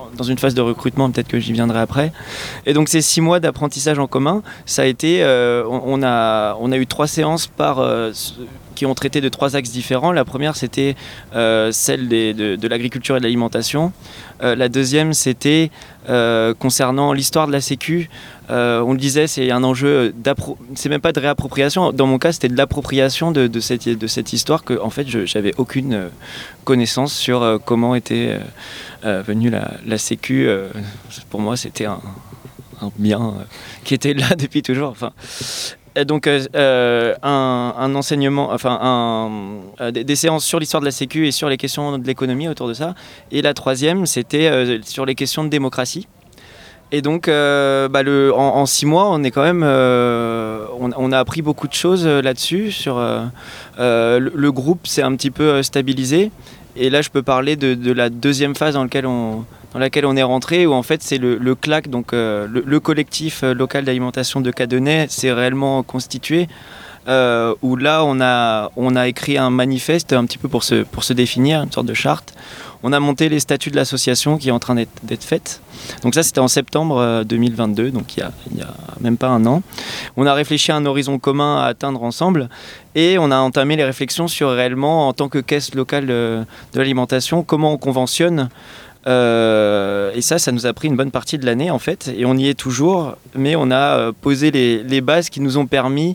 dans une phase de recrutement, peut-être que j'y viendrai après. Et donc ces six mois d'apprentissage en commun, ça a été, euh, on, on, a, on a eu trois séances par, euh, qui ont traité de trois axes différents. La première, c'était euh, celle des, de, de l'agriculture et de l'alimentation. Euh, la deuxième, c'était euh, concernant l'histoire de la Sécu. Euh, on le disait, c'est un enjeu d'appro... c'est même pas de réappropriation. Dans mon cas, c'était de l'appropriation de, de, cette, de cette histoire que, en fait, je j'avais aucune euh, connaissance sur euh, comment était euh, euh, venue la, la Sécu. Euh, pour moi, c'était un, un bien euh, qui était là depuis toujours. Enfin, et donc, euh, un, un enseignement, enfin, un, euh, des, des séances sur l'histoire de la Sécu et sur les questions de l'économie autour de ça. Et la troisième, c'était euh, sur les questions de démocratie. Et donc, euh, bah le, en, en six mois, on est quand même, euh, on, on a appris beaucoup de choses là-dessus. Sur euh, euh, le, le groupe s'est un petit peu stabilisé. Et là, je peux parler de, de la deuxième phase dans laquelle on, dans laquelle on est rentré, où en fait c'est le, le C L A C, donc euh, le, le collectif local d'alimentation de Cadenet, s'est réellement constitué. Euh, où là, on a, on a écrit un manifeste un petit peu pour se, pour se définir, une sorte de charte. On a monté les statuts de l'association qui est en train d'être, d'être faite. Donc ça, c'était en septembre deux mille vingt-deux, donc il y a, il y a même pas un an. On a réfléchi à un horizon commun à atteindre ensemble et on a entamé les réflexions sur réellement, en tant que caisse locale de, de l'alimentation, comment on conventionne. Euh, et ça, ça nous a pris une bonne partie de l'année en fait, et on y est toujours, mais on a posé les, les bases qui nous ont permis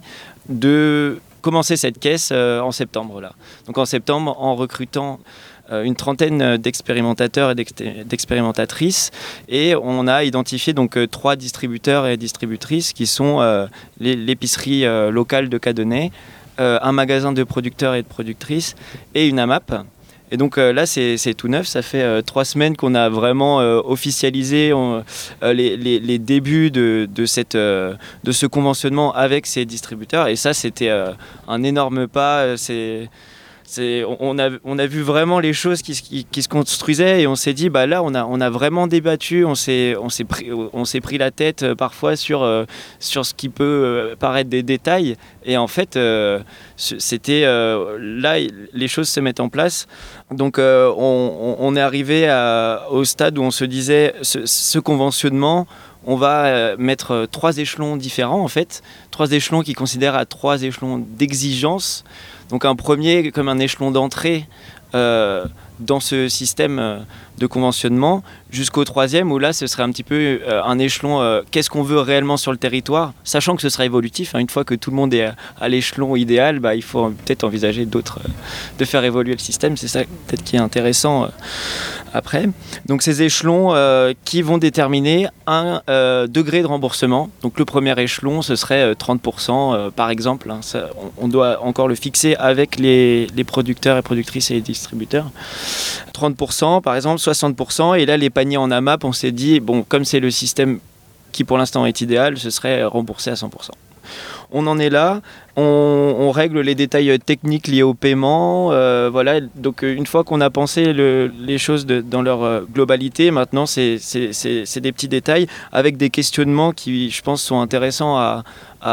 de commencer cette caisse euh, en septembre là. Donc en septembre, en recrutant euh, une trentaine d'expérimentateurs et d'exté- d'expérimentatrices, et on a identifié donc euh, trois distributeurs et distributrices qui sont euh, les, l'épicerie euh, locale de Cadenet, euh, un magasin de producteurs et de productrices et une AMAP. Et donc euh, là, c'est, c'est tout neuf. Ça fait euh, trois semaines qu'on a vraiment euh, officialisé on, euh, les, les, les débuts de, de, cette, euh, de ce conventionnement avec ces distributeurs. Et ça, c'était euh, un énorme pas. C'est, c'est, on, a, on a vu vraiment les choses qui, qui, qui se construisaient et on s'est dit, bah là, on a, on a vraiment débattu. On s'est, on s'est, pris, on s'est pris la tête euh, parfois sur, euh, sur ce qui peut euh, paraître des détails. Et en fait, euh, c'était euh, là, les choses se mettent en place. Donc, euh, on, on est arrivé à, au stade où on se disait, ce, ce conventionnement, on va euh, mettre trois échelons différents, en fait. Trois échelons qui considèrent à trois échelons d'exigence. Donc, un premier comme un échelon d'entrée euh, dans ce système de conventionnement, jusqu'au troisième où là ce serait un petit peu euh, un échelon euh, qu'est-ce qu'on veut réellement sur le territoire, sachant que ce sera évolutif, hein, une fois que tout le monde est à, à l'échelon idéal, bah, il faut peut-être envisager d'autres, euh, de faire évoluer le système, c'est ça peut-être qui est intéressant euh, après. Donc ces échelons euh, qui vont déterminer un euh, degré de remboursement. Donc le premier échelon ce serait euh, trente pour cent euh, par exemple, hein, ça, on, on doit encore le fixer avec les, les producteurs et productrices et les distributeurs. trente pour cent par exemple, soixante pour cent, et là les paniers en AMAP, on s'est dit, bon, comme c'est le système qui pour l'instant est idéal, ce serait remboursé à cent pour cent. On en est là, on, on règle les détails techniques liés au paiement, euh, voilà, donc une fois qu'on a pensé le, les choses de, dans leur globalité, maintenant c'est, c'est, c'est, c'est des petits détails avec des questionnements qui, je pense, sont intéressants à,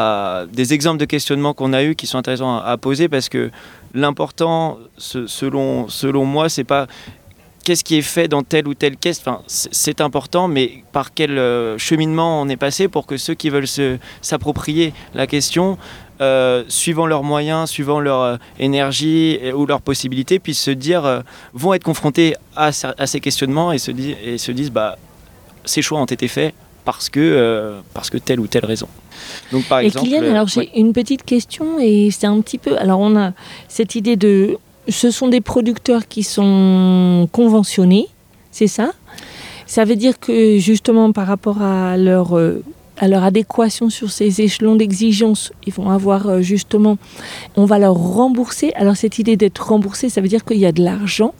à des exemples de questionnements qu'on a eus qui sont intéressants à, à poser, parce que l'important, ce, selon, selon moi, c'est pas qu'est-ce qui est fait dans telle ou telle caisse, enfin, c'est important, mais par quel euh, cheminement on est passé pour que ceux qui veulent se, s'approprier la question, euh, suivant leurs moyens, suivant leur euh, énergie et, ou leurs possibilités, puissent se dire, euh, vont être confrontés à, à ces questionnements et se, di- et se disent, bah, ces choix ont été faits parce que, euh, parce que telle ou telle raison. Donc, par et exemple, Kylian, alors j'ai ouais. une petite question, et c'est un petit peu, alors on a cette idée de, ce sont des producteurs qui sont conventionnés, c'est ça ? Ça veut dire que justement par rapport à leur, euh, à leur adéquation sur ces échelons d'exigence, ils vont avoir euh, justement, on va leur rembourser. Alors cette idée d'être remboursé, ça veut dire qu'il y a de l'argent.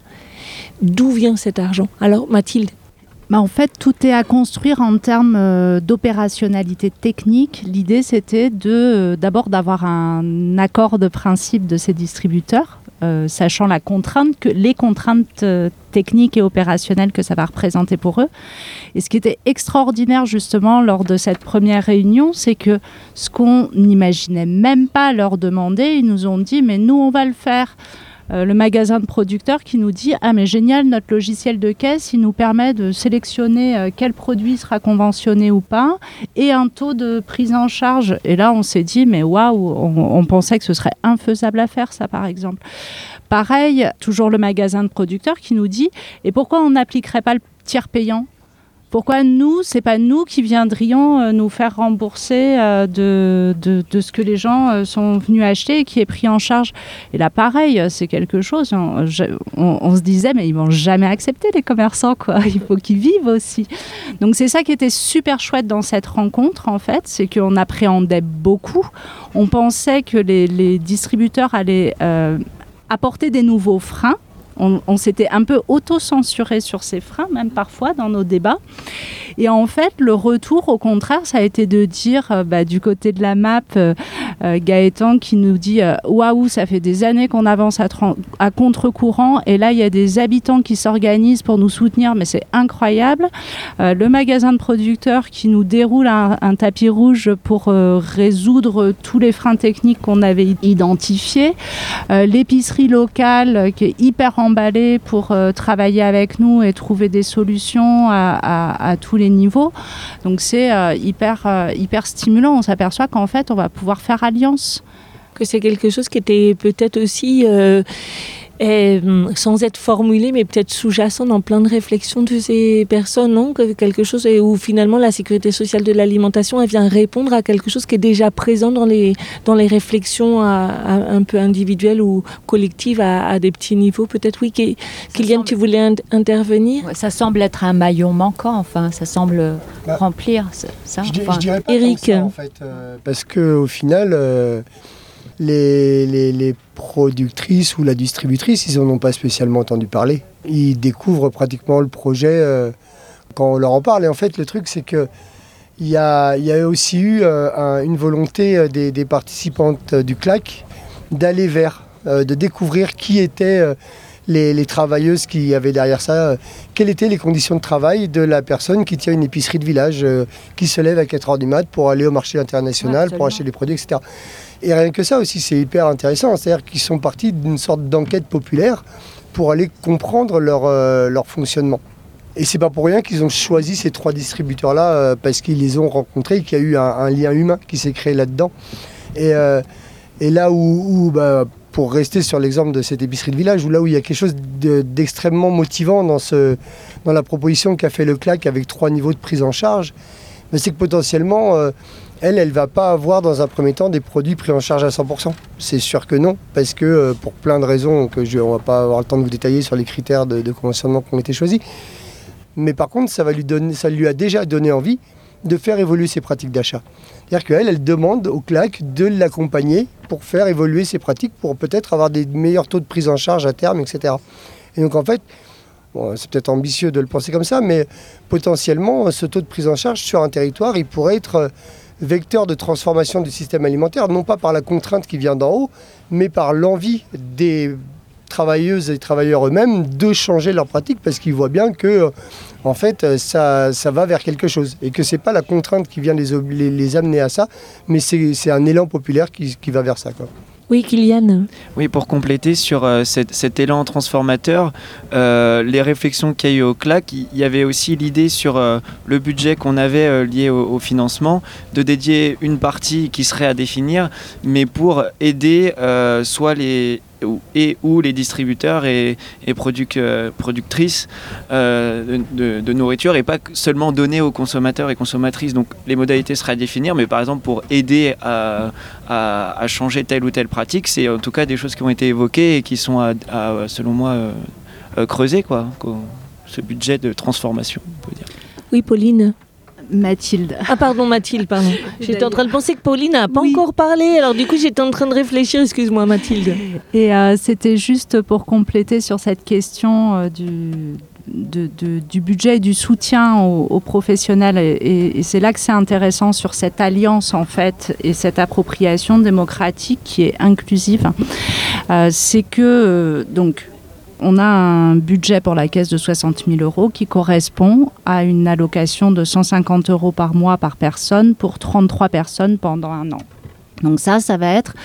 D'où vient cet argent ? Alors Mathilde ? Bah en fait, tout est à construire en termes euh, d'opérationnalité technique. L'idée, c'était de, euh, d'abord d'avoir un accord de principe de ces distributeurs, euh, sachant la contrainte que, les contraintes euh, techniques et opérationnelles que ça va représenter pour eux. Et ce qui était extraordinaire justement lors de cette première réunion, c'est que ce qu'on n'imaginait même pas leur demander, ils nous ont dit « mais nous, on va le faire ». euh, le magasin de producteurs qui nous dit « Ah mais génial, notre logiciel de caisse, il nous permet de sélectionner euh, quel produit sera conventionné ou pas et un taux de prise en charge. » Et là, on s'est dit « Mais waouh, on, on pensait que ce serait infaisable à faire ça, par exemple. » Pareil, toujours le magasin de producteurs qui nous dit « Et pourquoi on n'appliquerait pas le tiers payant ? Pourquoi nous, c'est pas nous qui viendrions euh, nous faire rembourser euh, de, de, de ce que les gens euh, sont venus acheter et qui est pris en charge ?» Et là, pareil, c'est quelque chose. On, je, on, on se disait, mais ils vont jamais accepter les commerçants, quoi. Il faut qu'ils vivent aussi. Donc c'est ça qui était super chouette dans cette rencontre, en fait, c'est qu'on appréhendait beaucoup. On pensait que les, les distributeurs allaient euh, apporter des nouveaux freins. On, on s'était un peu auto-censuré sur ces freins, même parfois dans nos débats. Et en fait, le retour, au contraire, ça a été de dire, euh, bah, du côté de la M A P, euh, euh, Gaëtan qui nous dit « Waouh, ça fait des années qu'on avance à, tra- à contre-courant et là, il y a des habitants qui s'organisent pour nous soutenir, mais c'est incroyable. Euh, » Le magasin de producteurs qui nous déroule un, un tapis rouge pour euh, résoudre tous les freins techniques qu'on avait identifiés. Euh, l'épicerie locale euh, qui est hyper emballée pour euh, travailler avec nous et trouver des solutions à, à, à tous les niveaux. Donc c'est euh, hyper, euh, hyper stimulant. On s'aperçoit qu'en fait, on va pouvoir faire alliance. Que c'est quelque chose qui était peut-être aussi, euh, est, sans être formulé, mais peut-être sous-jacent dans plein de réflexions de ces personnes, non ? Que quelque chose où finalement la sécurité sociale de l'alimentation, elle vient répondre à quelque chose qui est déjà présent dans les, dans les réflexions à, à, un peu individuelles ou collectives à, à des petits niveaux. Peut-être, oui, Kylian, semble... tu voulais in- intervenir ? Ouais, ça semble être un maillon manquant, enfin, ça semble bah, remplir ça. Je, enfin. je dirais pas Eric. ça, en fait, euh, parce qu'au final... Euh, Les, les, les productrices ou la distributrice, ils n'en ont pas spécialement entendu parler. Ils découvrent pratiquement le projet euh, quand on leur en parle. Et en fait, le truc, c'est qu'il y a, y a aussi eu euh, un, une volonté des, des participantes du C L A C d'aller vers, euh, de découvrir qui étaient euh, les, les travailleuses qui avaient derrière ça, euh, quelles étaient les conditions de travail de la personne qui tient une épicerie de village, euh, qui se lève à quatre heures du mat pour aller au marché international, ouais, pour acheter des produits, et cetera. Et rien que ça aussi, c'est hyper intéressant. C'est-à-dire qu'ils sont partis d'une sorte d'enquête populaire pour aller comprendre leur, euh, leur fonctionnement. Et c'est pas pour rien qu'ils ont choisi ces trois distributeurs-là, euh, parce qu'ils les ont rencontrés et qu'il y a eu un, un lien humain qui s'est créé là-dedans. Et, euh, et là où, où bah, pour rester sur l'exemple de cette épicerie de village, où là où il y a quelque chose de, d'extrêmement motivant dans, ce, dans la proposition qu'a fait le C L A C avec trois niveaux de prise en charge, bah, c'est que potentiellement... Euh, Elle, elle ne va pas avoir dans un premier temps des produits pris en charge à cent pour cent. C'est sûr que non, parce que euh, pour plein de raisons que je, on ne va pas avoir le temps de vous détailler sur les critères de, de conventionnement qui ont été choisis. Mais par contre, ça, va lui donner, ça lui a déjà donné envie de faire évoluer ses pratiques d'achat. C'est-à-dire qu'elle, elle demande au C L A C de l'accompagner pour faire évoluer ses pratiques, pour peut-être avoir des meilleurs taux de prise en charge à terme, et cetera. Et donc en fait, bon, c'est peut-être ambitieux de le penser comme ça, mais potentiellement, ce taux de prise en charge sur un territoire, il pourrait être... vecteur de transformation du système alimentaire, non pas par la contrainte qui vient d'en haut, mais par l'envie des travailleuses et travailleurs eux-mêmes de changer leurs pratiques, parce qu'ils voient bien que en fait, ça, ça va vers quelque chose. Et que ce n'est pas la contrainte qui vient les, les, les amener à ça, mais c'est, c'est un élan populaire qui, qui va vers ça, quoi. Oui, Kylian. Oui, pour compléter sur euh, cet, cet élan transformateur, euh, les réflexions qu'il y a eu au C L A C, il y avait aussi l'idée sur euh, le budget qu'on avait euh, lié au, au financement, de dédier une partie qui serait à définir, mais pour aider euh, soit les... et ou les distributeurs et, et produc, euh, productrices euh, de, de, de nourriture, et pas seulement donner aux consommateurs et consommatrices. Donc les modalités seraient à définir, mais par exemple pour aider à, à, à changer telle ou telle pratique, c'est en tout cas des choses qui ont été évoquées et qui sont à, à, selon moi euh, euh, creusées, quoi, ce budget de transformation, on peut dire. Oui, Pauline. Mathilde. Ah pardon, Mathilde, pardon. J'étais en train de penser que Pauline n'a pas oui. encore parlé, alors du coup j'étais en train de réfléchir, excuse-moi Mathilde. Et euh, c'était juste pour compléter sur cette question euh, du, de, de, du budget et du soutien aux, aux professionnels, et, et, et c'est là que c'est intéressant sur cette alliance en fait, et cette appropriation démocratique qui est inclusive. Euh, c'est que, euh, donc, on a un budget pour la caisse de soixante mille euros qui correspond à une allocation de cent cinquante euros par mois par personne pour trente-trois personnes pendant un an. Donc ça, ça va être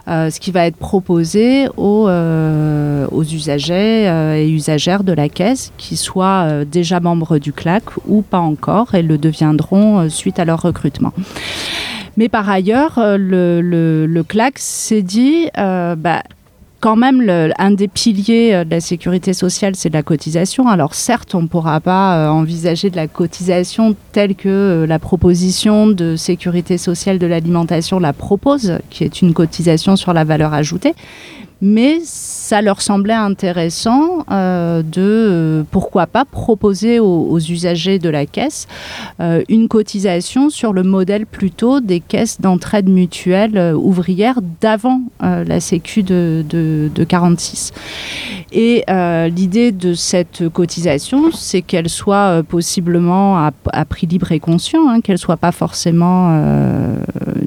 euh, ce qui va être proposé aux, euh, aux usagers euh, et usagères de la caisse, qui soient euh, déjà membres du C L A C ou pas encore, et le deviendront euh, suite à leur recrutement. Mais par ailleurs, euh, le, le, le C L A C s'est dit... Euh, bah, quand même, le, un des piliers de la sécurité sociale, c'est la cotisation. Alors certes, on ne pourra pas euh, envisager de la cotisation telle que euh, la proposition de sécurité sociale de l'alimentation la propose, qui est une cotisation sur la valeur ajoutée. Mais ça leur semblait intéressant euh, de, euh, pourquoi pas, proposer aux, aux usagers de la caisse euh, une cotisation sur le modèle plutôt des caisses d'entraide mutuelle euh, ouvrières d'avant euh, la Sécu de, de, de quarante-six. Et euh, l'idée de cette cotisation, c'est qu'elle soit euh, possiblement à, à prix libre et conscient, hein, qu'elle ne soit pas forcément... Euh,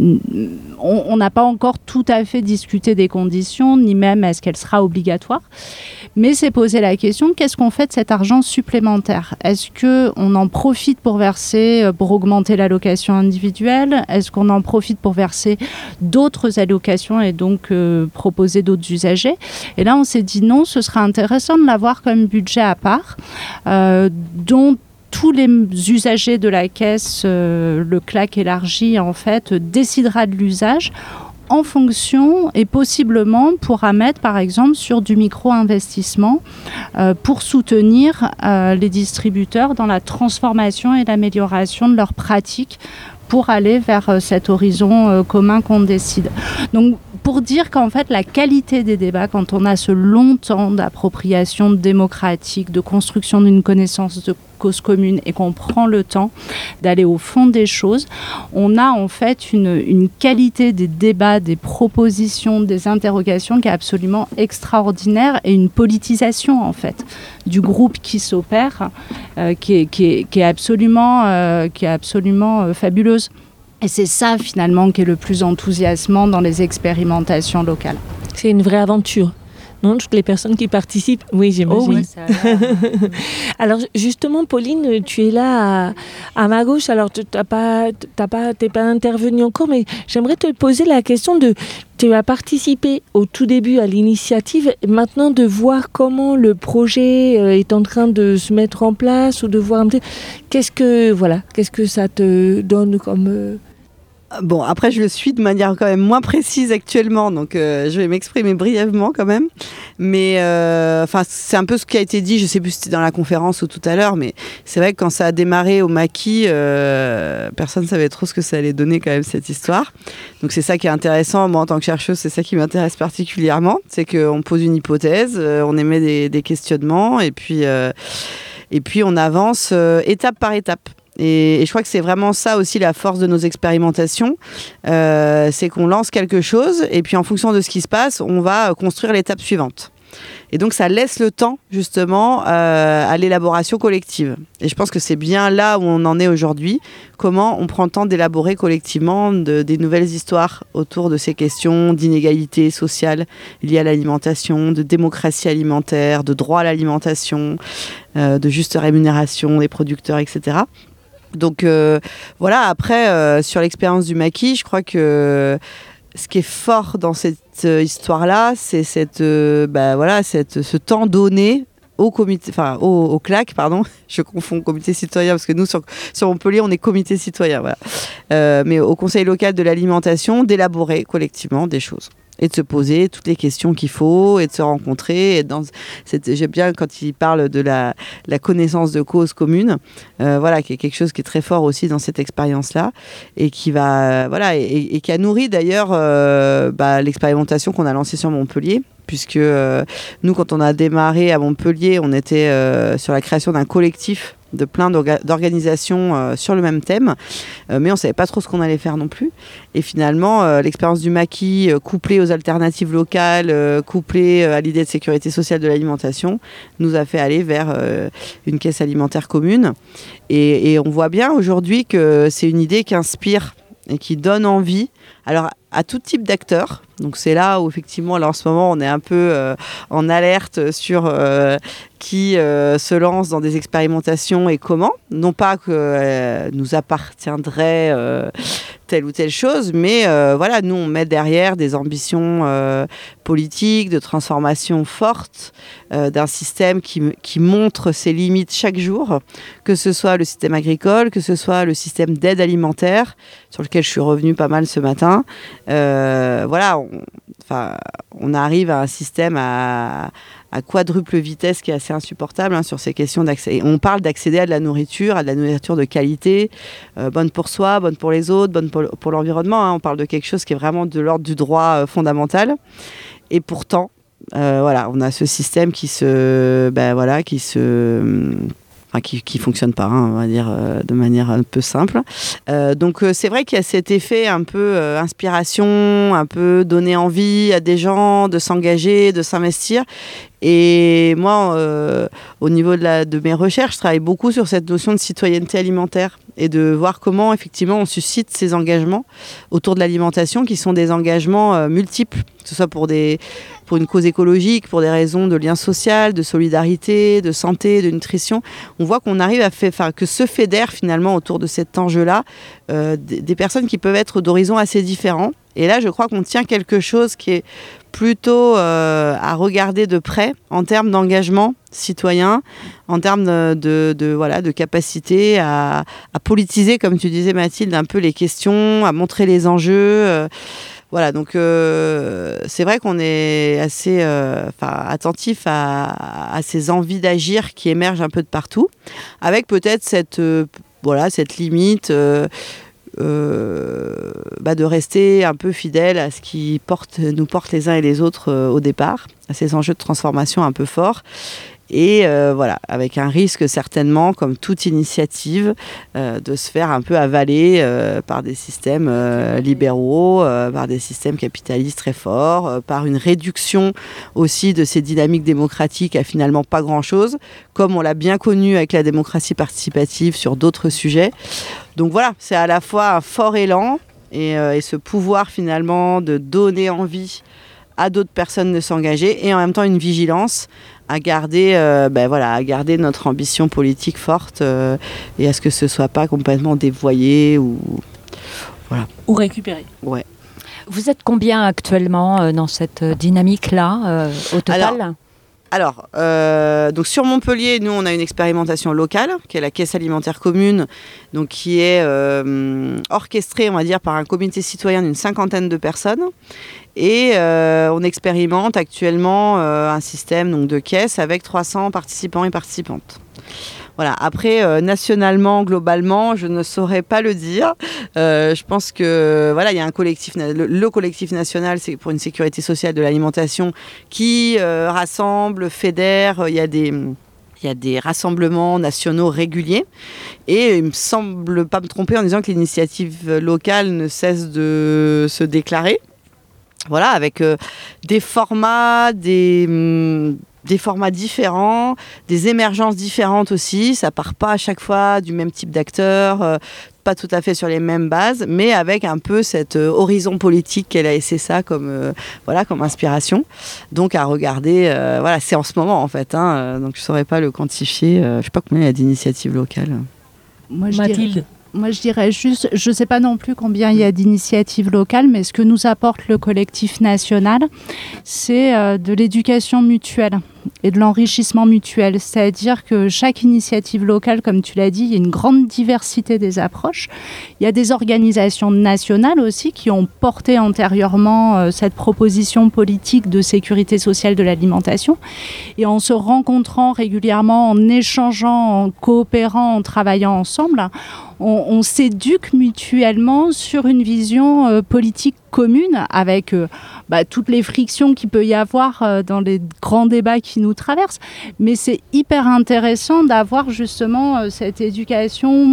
on n'a pas encore tout à fait discuté des conditions, ni même est-ce qu'elle sera obligatoire. Mais c'est poser la question, qu'est-ce qu'on fait de cet argent supplémentaire ? Est-ce qu'on en profite pour verser, pour augmenter l'allocation individuelle ? Est-ce qu'on en profite pour verser d'autres allocations et donc euh, proposer d'autres usagers ? Et là, on s'est dit non, ce serait intéressant de l'avoir comme budget à part, euh, dont tous les usagers de la caisse, euh, le C L A C élargi, en fait, décidera de l'usage en fonction et possiblement pourra mettre, par exemple, sur du micro-investissement euh, pour soutenir euh, les distributeurs dans la transformation et l'amélioration de leurs pratiques pour aller vers euh, cet horizon euh, commun qu'on décide. Donc, pour dire qu'en fait, la qualité des débats, quand on a ce long temps d'appropriation démocratique, de construction d'une connaissance de cause commune et qu'on prend le temps d'aller au fond des choses, on a en fait une, une qualité des débats, des propositions, des interrogations qui est absolument extraordinaire et une politisation en fait du groupe qui s'opère euh, qui, est, qui, est, qui est absolument, euh, qui est absolument euh, fabuleuse. Et c'est ça finalement qui est le plus enthousiasmant dans les expérimentations locales. C'est une vraie aventure. Non, toutes les personnes qui participent, oui, j'imagine. Oh, oui, ça alors justement, Pauline, tu es là à, à ma gauche. Alors tu n'es pas, t'as pas, t'es pas intervenue encore, mais j'aimerais te poser la question de, tu as participé au tout début à l'initiative, maintenant de voir comment le projet est en train de se mettre en place ou de voir un petit, qu'est-ce que voilà, qu'est-ce que ça te donne comme euh, Bon, après, je le suis de manière quand même moins précise actuellement, donc euh, je vais m'exprimer brièvement quand même. Mais euh, enfin, c'est un peu ce qui a été dit, je ne sais plus si c'était dans la conférence ou tout à l'heure, mais c'est vrai que quand ça a démarré au maquis, euh, personne ne savait trop ce que ça allait donner quand même, cette histoire. Donc c'est ça qui est intéressant. Moi, en tant que chercheuse, c'est ça qui m'intéresse particulièrement. C'est qu'on pose une hypothèse, euh, on émet des, des questionnements, et puis, euh, et puis on avance euh, étape par étape. Et, et je crois que c'est vraiment ça aussi la force de nos expérimentations, euh, c'est qu'on lance quelque chose et puis en fonction de ce qui se passe, on va construire l'étape suivante. Et donc ça laisse le temps justement euh, à l'élaboration collective. Et je pense que c'est bien là où on en est aujourd'hui, comment on prend le temps d'élaborer collectivement de, des nouvelles histoires autour de ces questions d'inégalité sociale liées à l'alimentation, de démocratie alimentaire, de droit à l'alimentation, euh, de juste rémunération des producteurs, et cetera. Donc euh, voilà, après, euh, sur l'expérience du maquis, je crois que ce qui est fort dans cette euh, histoire-là, c'est cette, euh, bah, voilà, cette, ce temps donné au comité, enfin au, au C L A C, pardon, je confonds comité citoyen parce que nous sur, sur Montpellier on est comité citoyen, voilà. Euh, mais au conseil local de l'alimentation, d'élaborer collectivement des choses. Et de se poser toutes les questions qu'il faut, et de se rencontrer. Et dans cette, j'aime bien quand il parle de la, la connaissance de cause commune, euh, voilà, qui est quelque chose qui est très fort aussi dans cette expérience-là, et qui va, euh, voilà, et, et qui a nourri d'ailleurs euh, bah, l'expérimentation qu'on a lancée sur Montpellier. Puisque euh, nous, quand on a démarré à Montpellier, on était euh, sur la création d'un collectif de plein d'orga- d'organisations euh, sur le même thème, euh, mais on ne savait pas trop ce qu'on allait faire non plus. Et finalement, euh, l'expérience du maquis, euh, couplée aux alternatives locales, euh, couplée euh, à l'idée de sécurité sociale de l'alimentation, nous a fait aller vers euh, une caisse alimentaire commune. Et, et on voit bien aujourd'hui que c'est une idée qui inspire et qui donne envie, alors à tout type d'acteurs, Donc c'est là où effectivement, là en ce moment, on est un peu euh, en alerte sur euh, qui euh, se lance dans des expérimentations et comment. Non pas que euh, nous appartiendrait euh, telle ou telle chose, mais euh, voilà, nous on met derrière des ambitions euh, politiques, de transformation fortes euh, d'un système qui, qui montre ses limites chaque jour, que ce soit le système agricole, que ce soit le système d'aide alimentaire, sur lequel je suis revenue pas mal ce matin. Euh, voilà, on, enfin, on arrive à un système à, à quadruple vitesse qui est assez insupportable hein, sur ces questions d'accès. Et on parle d'accéder à de la nourriture, à de la nourriture de qualité, euh, bonne pour soi, bonne pour les autres, bonne pour, pour l'environnement. Hein. On parle de quelque chose qui est vraiment de l'ordre du droit euh, fondamental. Et pourtant, euh, voilà, on a ce système qui se, ben voilà, qui se Enfin, qui qui fonctionne pas, hein, on va dire euh, de manière un peu simple. Euh, donc euh, c'est vrai qu'il y a cet effet un peu euh, inspiration, un peu donner envie à des gens de s'engager, de s'investir. Et moi, euh, au niveau de, la, de mes recherches, je travaille beaucoup sur cette notion de citoyenneté alimentaire et de voir comment, effectivement, on suscite ces engagements autour de l'alimentation qui sont des engagements euh, multiples, que ce soit pour, des, pour une cause écologique, pour des raisons de lien social, de solidarité, de santé, de nutrition. On voit qu'on arrive à faire, enfin, que se fédèrent finalement autour de cet enjeu-là euh, des, des personnes qui peuvent être d'horizons assez différents. Et là, je crois qu'on tient quelque chose qui est plutôt euh, à regarder de près en termes d'engagement citoyen, en termes de, de, de, voilà, de capacité à, à politiser, comme tu disais Mathilde, un peu les questions, à montrer les enjeux. Euh, voilà, donc euh, c'est vrai qu'on est assez euh, attentif à, à ces envies d'agir qui émergent un peu de partout, avec peut-être cette, euh, voilà, cette limite... Euh, Euh, bah de rester un peu fidèle à ce qui porte, nous porte les uns et les autres euh, au départ, à ces enjeux de transformation un peu forts. Et euh, voilà, avec un risque certainement, comme toute initiative, euh, de se faire un peu avaler euh, par des systèmes euh, libéraux, euh, par des systèmes capitalistes très forts, euh, par une réduction aussi de ces dynamiques démocratiques à finalement pas grand-chose, comme on l'a bien connu avec la démocratie participative sur d'autres sujets. Donc voilà, c'est à la fois un fort élan et, euh, et ce pouvoir finalement de donner envie à d'autres personnes de s'engager et en même temps une vigilance à garder, euh, ben voilà, à garder notre ambition politique forte euh, et à ce que ce ne soit pas complètement dévoyé ou, voilà. Ou récupéré. Ouais. Vous êtes combien actuellement euh, dans cette dynamique-là, euh, au total ? Alors, Alors, euh, donc sur Montpellier, nous, on a une expérimentation locale, qui est la Caisse alimentaire commune, donc qui est euh, orchestrée, on va dire, par un comité citoyen d'une cinquantaine de personnes. Et euh, on expérimente actuellement euh, un système donc, de caisse avec trois cents participants et participantes. Voilà. Après, euh, nationalement, globalement, je ne saurais pas le dire. Euh, je pense que voilà, il y a un collectif, le, le collectif national, c'est pour une sécurité sociale de l'alimentation, qui euh, rassemble, fédère. Il y a des Il y a des rassemblements nationaux réguliers et il me semble pas me tromper en disant que l'initiative locale ne cesse de se déclarer. Voilà, avec euh, des formats, des, hum, des formats différents, des émergences différentes aussi. Ça part pas à chaque fois du même type d'acteur, euh, pas tout à fait sur les mêmes bases, mais avec un peu cet euh, horizon politique qu'est la S S A comme, euh, voilà, comme inspiration. Donc à regarder, euh, voilà, c'est en ce moment en fait, hein, euh, donc je saurais pas le quantifier. Euh, je sais pas combien il y a d'initiatives locales. Moi, je Mathilde. dirais... Moi, je dirais juste, je ne sais pas non plus combien il y a d'initiatives locales, mais ce que nous apporte le collectif national, c'est euh, de l'éducation mutuelle et de l'enrichissement mutuel. C'est-à-dire que chaque initiative locale, comme tu l'as dit, il y a une grande diversité des approches. Il y a des organisations nationales aussi qui ont porté antérieurement euh, cette proposition politique de sécurité sociale de l'alimentation. Et en se rencontrant régulièrement, en échangeant, en coopérant, en travaillant ensemble, on, on s'éduque mutuellement sur une vision euh, politique commune avec euh, bah, toutes les frictions qu'il peut y avoir euh, dans les grands débats qui nous traversent. Mais c'est hyper intéressant d'avoir justement euh, cette éducation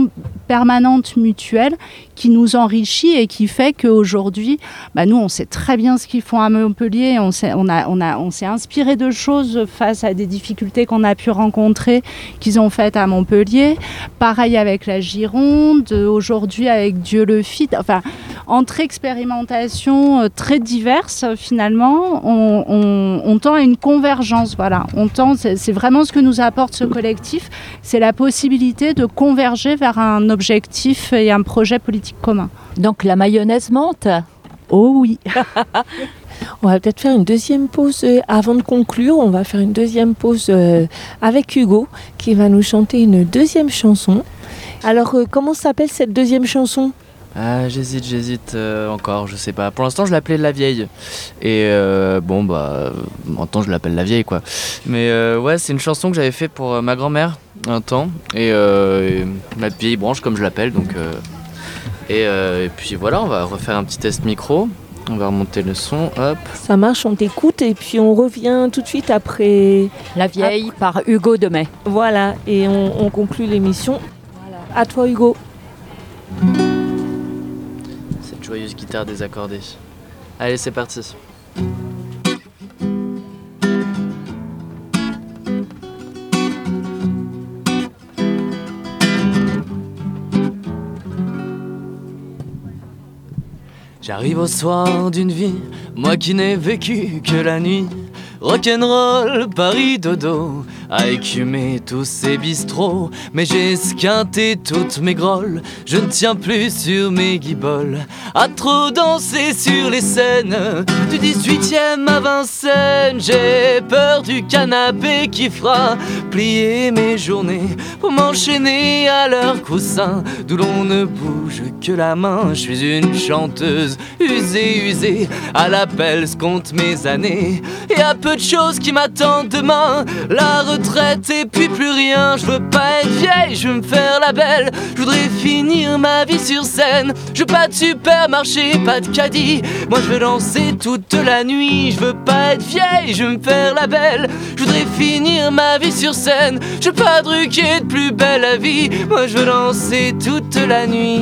permanente mutuelle qui nous enrichit et qui fait qu'aujourd'hui, bah nous, on sait très bien ce qu'ils font à Montpellier. On s'est, on a, on a, on s'est inspiré de choses face à des difficultés qu'on a pu rencontrer, qu'ils ont faites à Montpellier. Pareil avec la Gironde, aujourd'hui avec Dieu le fit. Enfin, entre expérimentations très diverses, finalement, on, on, on tend à une convergence. Voilà, on tend, c'est, c'est vraiment ce que nous apporte ce collectif, c'est la possibilité de converger vers un objectif et un projet politique commun. Donc la mayonnaise monte. Oh oui. On va peut-être faire une deuxième pause euh, avant de conclure. On va faire une deuxième pause euh, avec Hugo qui va nous chanter une deuxième chanson. Alors, euh, comment s'appelle cette deuxième chanson ? Ah, j'hésite, j'hésite euh, encore, je sais pas. Pour l'instant, je l'appelais La Vieille. Et euh, bon, bah, maintenant, je l'appelle La Vieille, quoi. Mais euh, ouais, c'est une chanson que j'avais fait pour euh, ma grand-mère un temps. Et, euh, et ma vieille branche, comme je l'appelle. Donc, euh, et, euh, et puis voilà, on va refaire un petit test micro. On va remonter le son, hop. Ça marche, on t'écoute et puis on revient tout de suite après. La Vieille après. Par Hugo Demet. Voilà, et on, on conclut l'émission. Voilà. À toi, Hugo. Cette joyeuse guitare désaccordée. Allez, c'est parti. J'arrive au soir d'une vie, moi qui n'ai vécu que la nuit. Rock'n'roll, Paris dodo, à écumer tous ces bistrots. Mais j'ai esquinté toutes mes grolles, je ne tiens plus sur mes guiboles. À trop danser sur les scènes du dix-huitième à Vincennes. J'ai peur du canapé qui fera plier mes journées pour m'enchaîner à leur coussin, d'où l'on ne bouge que la main. Je suis une chanteuse usée, usée, à l'appel se compte mes années. Et à peu de choses qui m'attendent demain, la retraite et puis plus rien. Je veux pas être vieille, je veux me faire la belle. Je voudrais finir ma vie sur scène. Je veux pas de supermarché, pas de caddie. Moi je veux danser toute la nuit. Je veux pas être vieille, je veux me faire la belle. Je voudrais finir ma vie sur scène. Je veux pas de Ruquier, de plus belle la vie. Moi je veux danser toute la nuit.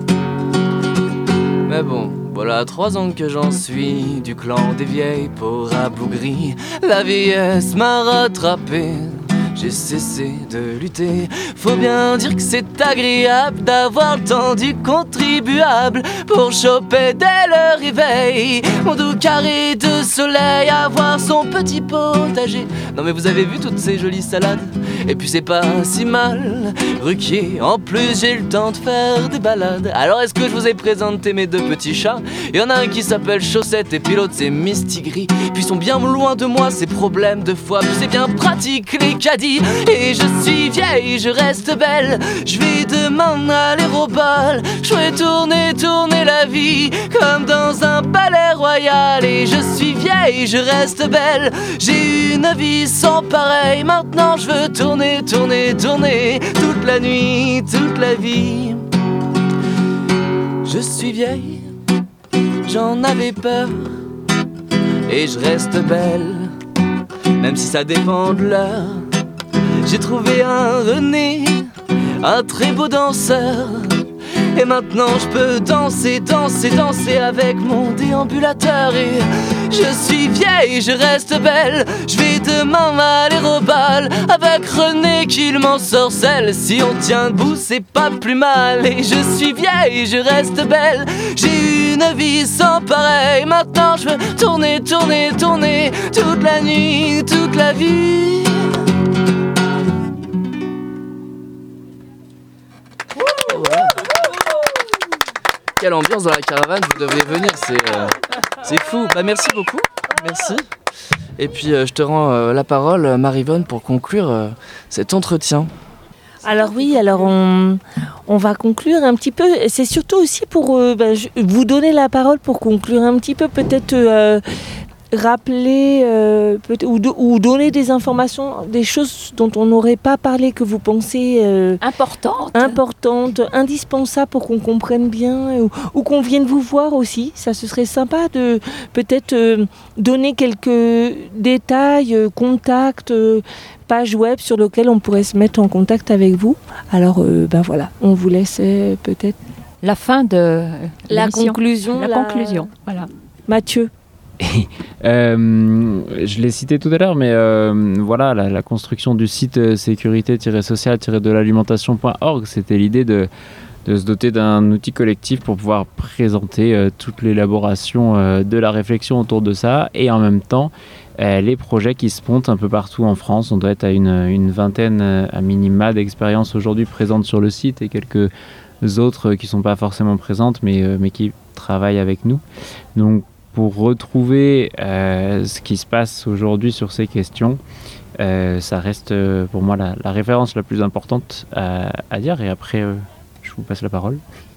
Mais bon, voilà trois ans que j'en suis du clan des vieilles peaux rabougries. La vieillesse m'a rattrapé, j'ai cessé de lutter. Faut bien dire que c'est agréable d'avoir le temps du contribuable pour choper dès le réveil mon doux carré de soleil, avoir son petit potager. Non mais vous avez vu toutes ces jolies salades? Et puis c'est pas si mal, Ruquier, en plus j'ai le temps de faire des balades. Alors est-ce que je vous ai présenté mes deux petits chats? Il y en a un qui s'appelle Chaussette et puis l'autre c'est Mistigris. Puis ils sont bien loin de moi ces problèmes de foi, puis c'est bien pratique les caddies. Et je suis vieille, je reste belle, je vais demain aller au bal. Je vais tourner, tourner la vie comme dans un ballet royal. Et je suis vieille, je reste belle, j'ai une vie sans pareil. Maintenant je veux tourner, tourner, tourner toute la nuit, toute la vie. Je suis vieille, j'en avais peur, et je reste belle, même si ça dépend de l'heure. J'ai trouvé un René, un très beau danseur. Et maintenant je peux danser, danser, danser avec mon déambulateur. Et je suis vieille, je reste belle, je vais demain aller au bal avec René qui m'en sorcelle. Si on tient debout c'est pas plus mal. Et je suis vieille, je reste belle, j'ai une vie sans pareil. Maintenant je veux tourner, tourner, tourner toute la nuit, toute la vie. Quelle ambiance dans la caravane, vous devriez venir, c'est, euh, c'est fou. Bah, merci beaucoup, merci. Et puis euh, je te rends euh, la parole, Maryvonne, pour conclure euh, cet entretien. Alors oui, alors on, on va conclure un petit peu. C'est surtout aussi pour euh, bah, je, vous donner la parole pour conclure un petit peu peut-être... Euh, rappeler euh, ou, do- ou donner des informations, des choses dont on n'aurait pas parlé, que vous pensez euh, Importante. importantes, indispensables pour qu'on comprenne bien, ou, ou qu'on vienne vous voir aussi. Ça, ce serait sympa de peut-être euh, donner quelques détails, euh, contacts, euh, pages web sur lesquelles on pourrait se mettre en contact avec vous. Alors, euh, ben voilà, on vous laisse euh, peut-être La fin de la l'émission. conclusion. La conclusion, voilà. Mathieu. Euh, je l'ai cité tout à l'heure, mais euh, voilà, la, la construction du site euh, sécurité-social-de-l'alimentation point org, c'était l'idée de, de se doter d'un outil collectif pour pouvoir présenter euh, toute l'élaboration euh, de la réflexion autour de ça, et en même temps euh, les projets qui se montent un peu partout en France. On doit être à une, une vingtaine euh, à minima d'expériences aujourd'hui présentes sur le site, et quelques autres euh, qui ne sont pas forcément présentes, mais, euh, mais qui travaillent avec nous. Donc pour retrouver euh, ce qui se passe aujourd'hui sur ces questions, euh, ça reste euh, pour moi la, la référence la plus importante à, à dire. Et après, euh, je vous passe la parole.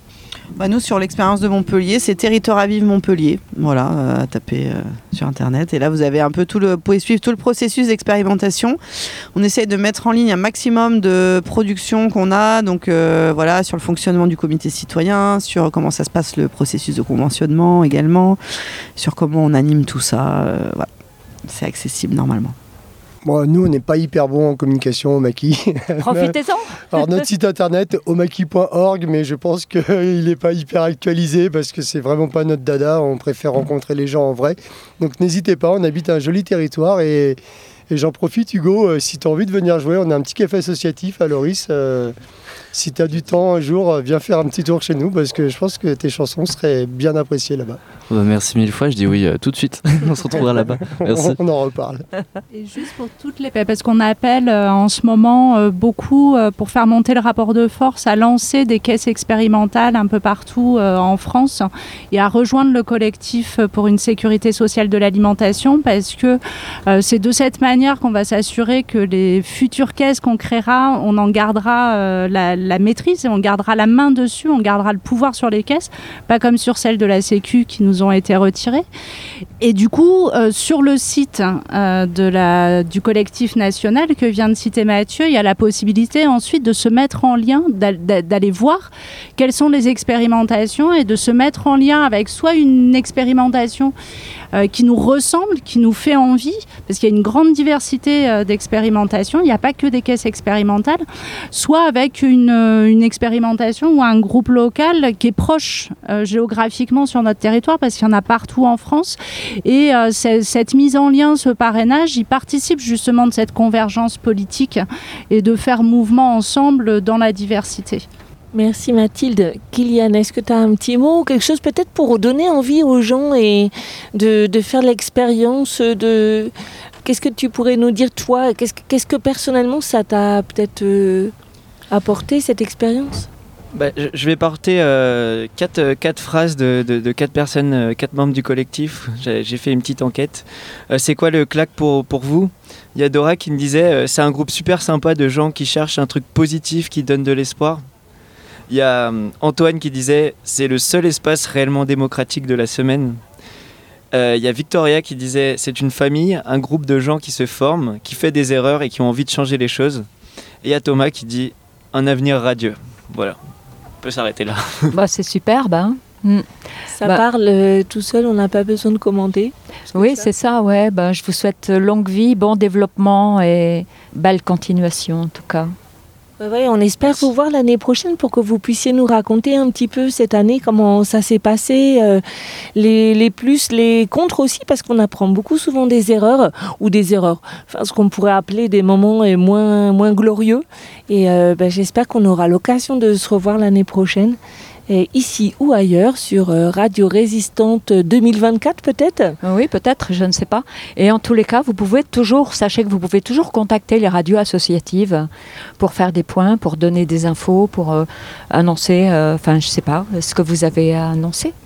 Bah nous, sur l'expérience de Montpellier, c'est Territoire à vivre Montpellier. Voilà, euh, à taper euh, sur Internet. Et là, vous avez un peu tout le, vous pouvez suivre tout le processus d'expérimentation. On essaye de mettre en ligne un maximum de productions qu'on a. Donc euh, voilà, sur le fonctionnement du comité citoyen, sur comment ça se passe le processus de conventionnement également, sur comment on anime tout ça. Euh, voilà. C'est accessible normalement. Bon, nous, on n'est pas hyper bon en communication au maquis. Profitez-en. Alors, notre site internet, omaki point org, mais je pense qu'il n'est pas hyper actualisé parce que c'est vraiment pas notre dada. On préfère rencontrer les gens en vrai. Donc, n'hésitez pas, on habite un joli territoire. Et, et j'en profite, Hugo, euh, si tu as envie de venir jouer, on a un petit café associatif à Loris. Euh, si tu as du temps un jour, viens faire un petit tour chez nous parce que je pense que tes chansons seraient bien appréciées là-bas. Bah, merci mille fois, je dis oui euh, tout de suite. On se retrouvera là-bas. Merci. On en reparle. Et juste pour toutes les parce qu'on appelle euh, en ce moment euh, beaucoup euh, pour faire monter le rapport de force à lancer des caisses expérimentales un peu partout euh, en France et à rejoindre le collectif pour une sécurité sociale de l'alimentation, parce que euh, c'est de cette manière qu'on va s'assurer que les futures caisses qu'on créera, on en gardera euh, la, la maîtrise et on gardera la main dessus, on gardera le pouvoir sur les caisses, pas comme sur celles de la Sécu qui nous ont été retirées. Et du coup, euh, sur le site euh, de la, du collectif national que vient de citer Mathieu, il y a la possibilité ensuite de se mettre en lien, d'aller voir quelles sont les expérimentations et de se mettre en lien avec soit une expérimentation euh, qui nous ressemble, qui nous fait envie, parce qu'il y a une grande diversité euh, d'expérimentations, il n'y a pas que des caisses expérimentales, soit avec une, une expérimentation ou un groupe local qui est proche euh, géographiquement sur notre territoire, parce qu'il y en a partout en France. Et euh, cette mise en lien, ce parrainage, il participe justement de cette convergence politique et de faire mouvement ensemble dans la diversité. Merci Mathilde. Kylian, est-ce que tu as un petit mot, quelque chose peut-être pour donner envie aux gens et de, de faire l'expérience de... Qu'est-ce que tu pourrais nous dire, toi ? Qu'est-ce que, qu'est-ce que personnellement ça t'a peut-être euh, apporté, cette expérience ? Bah, je, je vais porter euh, quatre, euh, quatre phrases de, de, de quatre personnes, euh, quatre membres du collectif. J'ai, j'ai fait une petite enquête. Euh, c'est quoi le claque pour, pour vous ? Il y a Dora qui me disait euh, c'est un groupe super sympa de gens qui cherchent un truc positif, qui donne de l'espoir. Il y a euh, Antoine qui disait c'est le seul espace réellement démocratique de la semaine. Euh, il y a Victoria qui disait c'est une famille, un groupe de gens qui se forment, qui fait des erreurs et qui ont envie de changer les choses. Et il y a Thomas qui dit un avenir radieux. Voilà. Peut s'arrêter là. Bah, c'est superbe, hein. Mm. Ça bah, parle euh, tout seul, on n'a pas besoin de commenter. Oui, c'est ça, ouais. Bah, je vous souhaite longue vie, bon développement et belle continuation en tout cas. Ouais, ouais, on espère vous voir l'année prochaine pour que vous puissiez nous raconter un petit peu cette année, comment ça s'est passé, euh, les, les plus, les contre aussi, parce qu'on apprend beaucoup souvent des erreurs, ou des erreurs, enfin, ce qu'on pourrait appeler des moments euh, moins, moins glorieux. Et euh, ben, j'espère qu'on aura l'occasion de se revoir l'année prochaine. Et ici ou ailleurs, sur Radio Résistante deux mille vingt-quatre peut-être ? Oui, peut-être, je ne sais pas. Et en tous les cas, vous pouvez toujours, sachez que vous pouvez toujours contacter les radios associatives pour faire des points, pour donner des infos, pour euh, annoncer, euh, enfin, je ne sais pas, ce que vous avez à annoncer.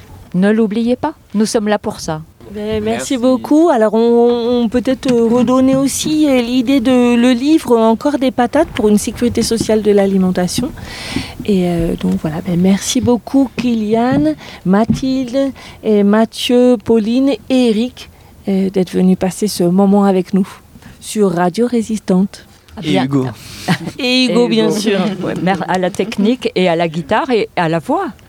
Ne l'oubliez pas, nous sommes là pour ça. Ben, merci, merci beaucoup. Alors, on, on peut peut-être redonner aussi l'idée de le livre Encore des patates pour une sécurité sociale de l'alimentation. Et euh, donc voilà, ben, merci beaucoup Kylian, Mathilde, et Mathieu, Pauline et Eric euh, d'être venu passer ce moment avec nous sur Radio Résistante. Et Bien. Hugo. Et Hugo, Et bien Hugo. sûr. Ouais, mer- à la technique et à la guitare et à la voix.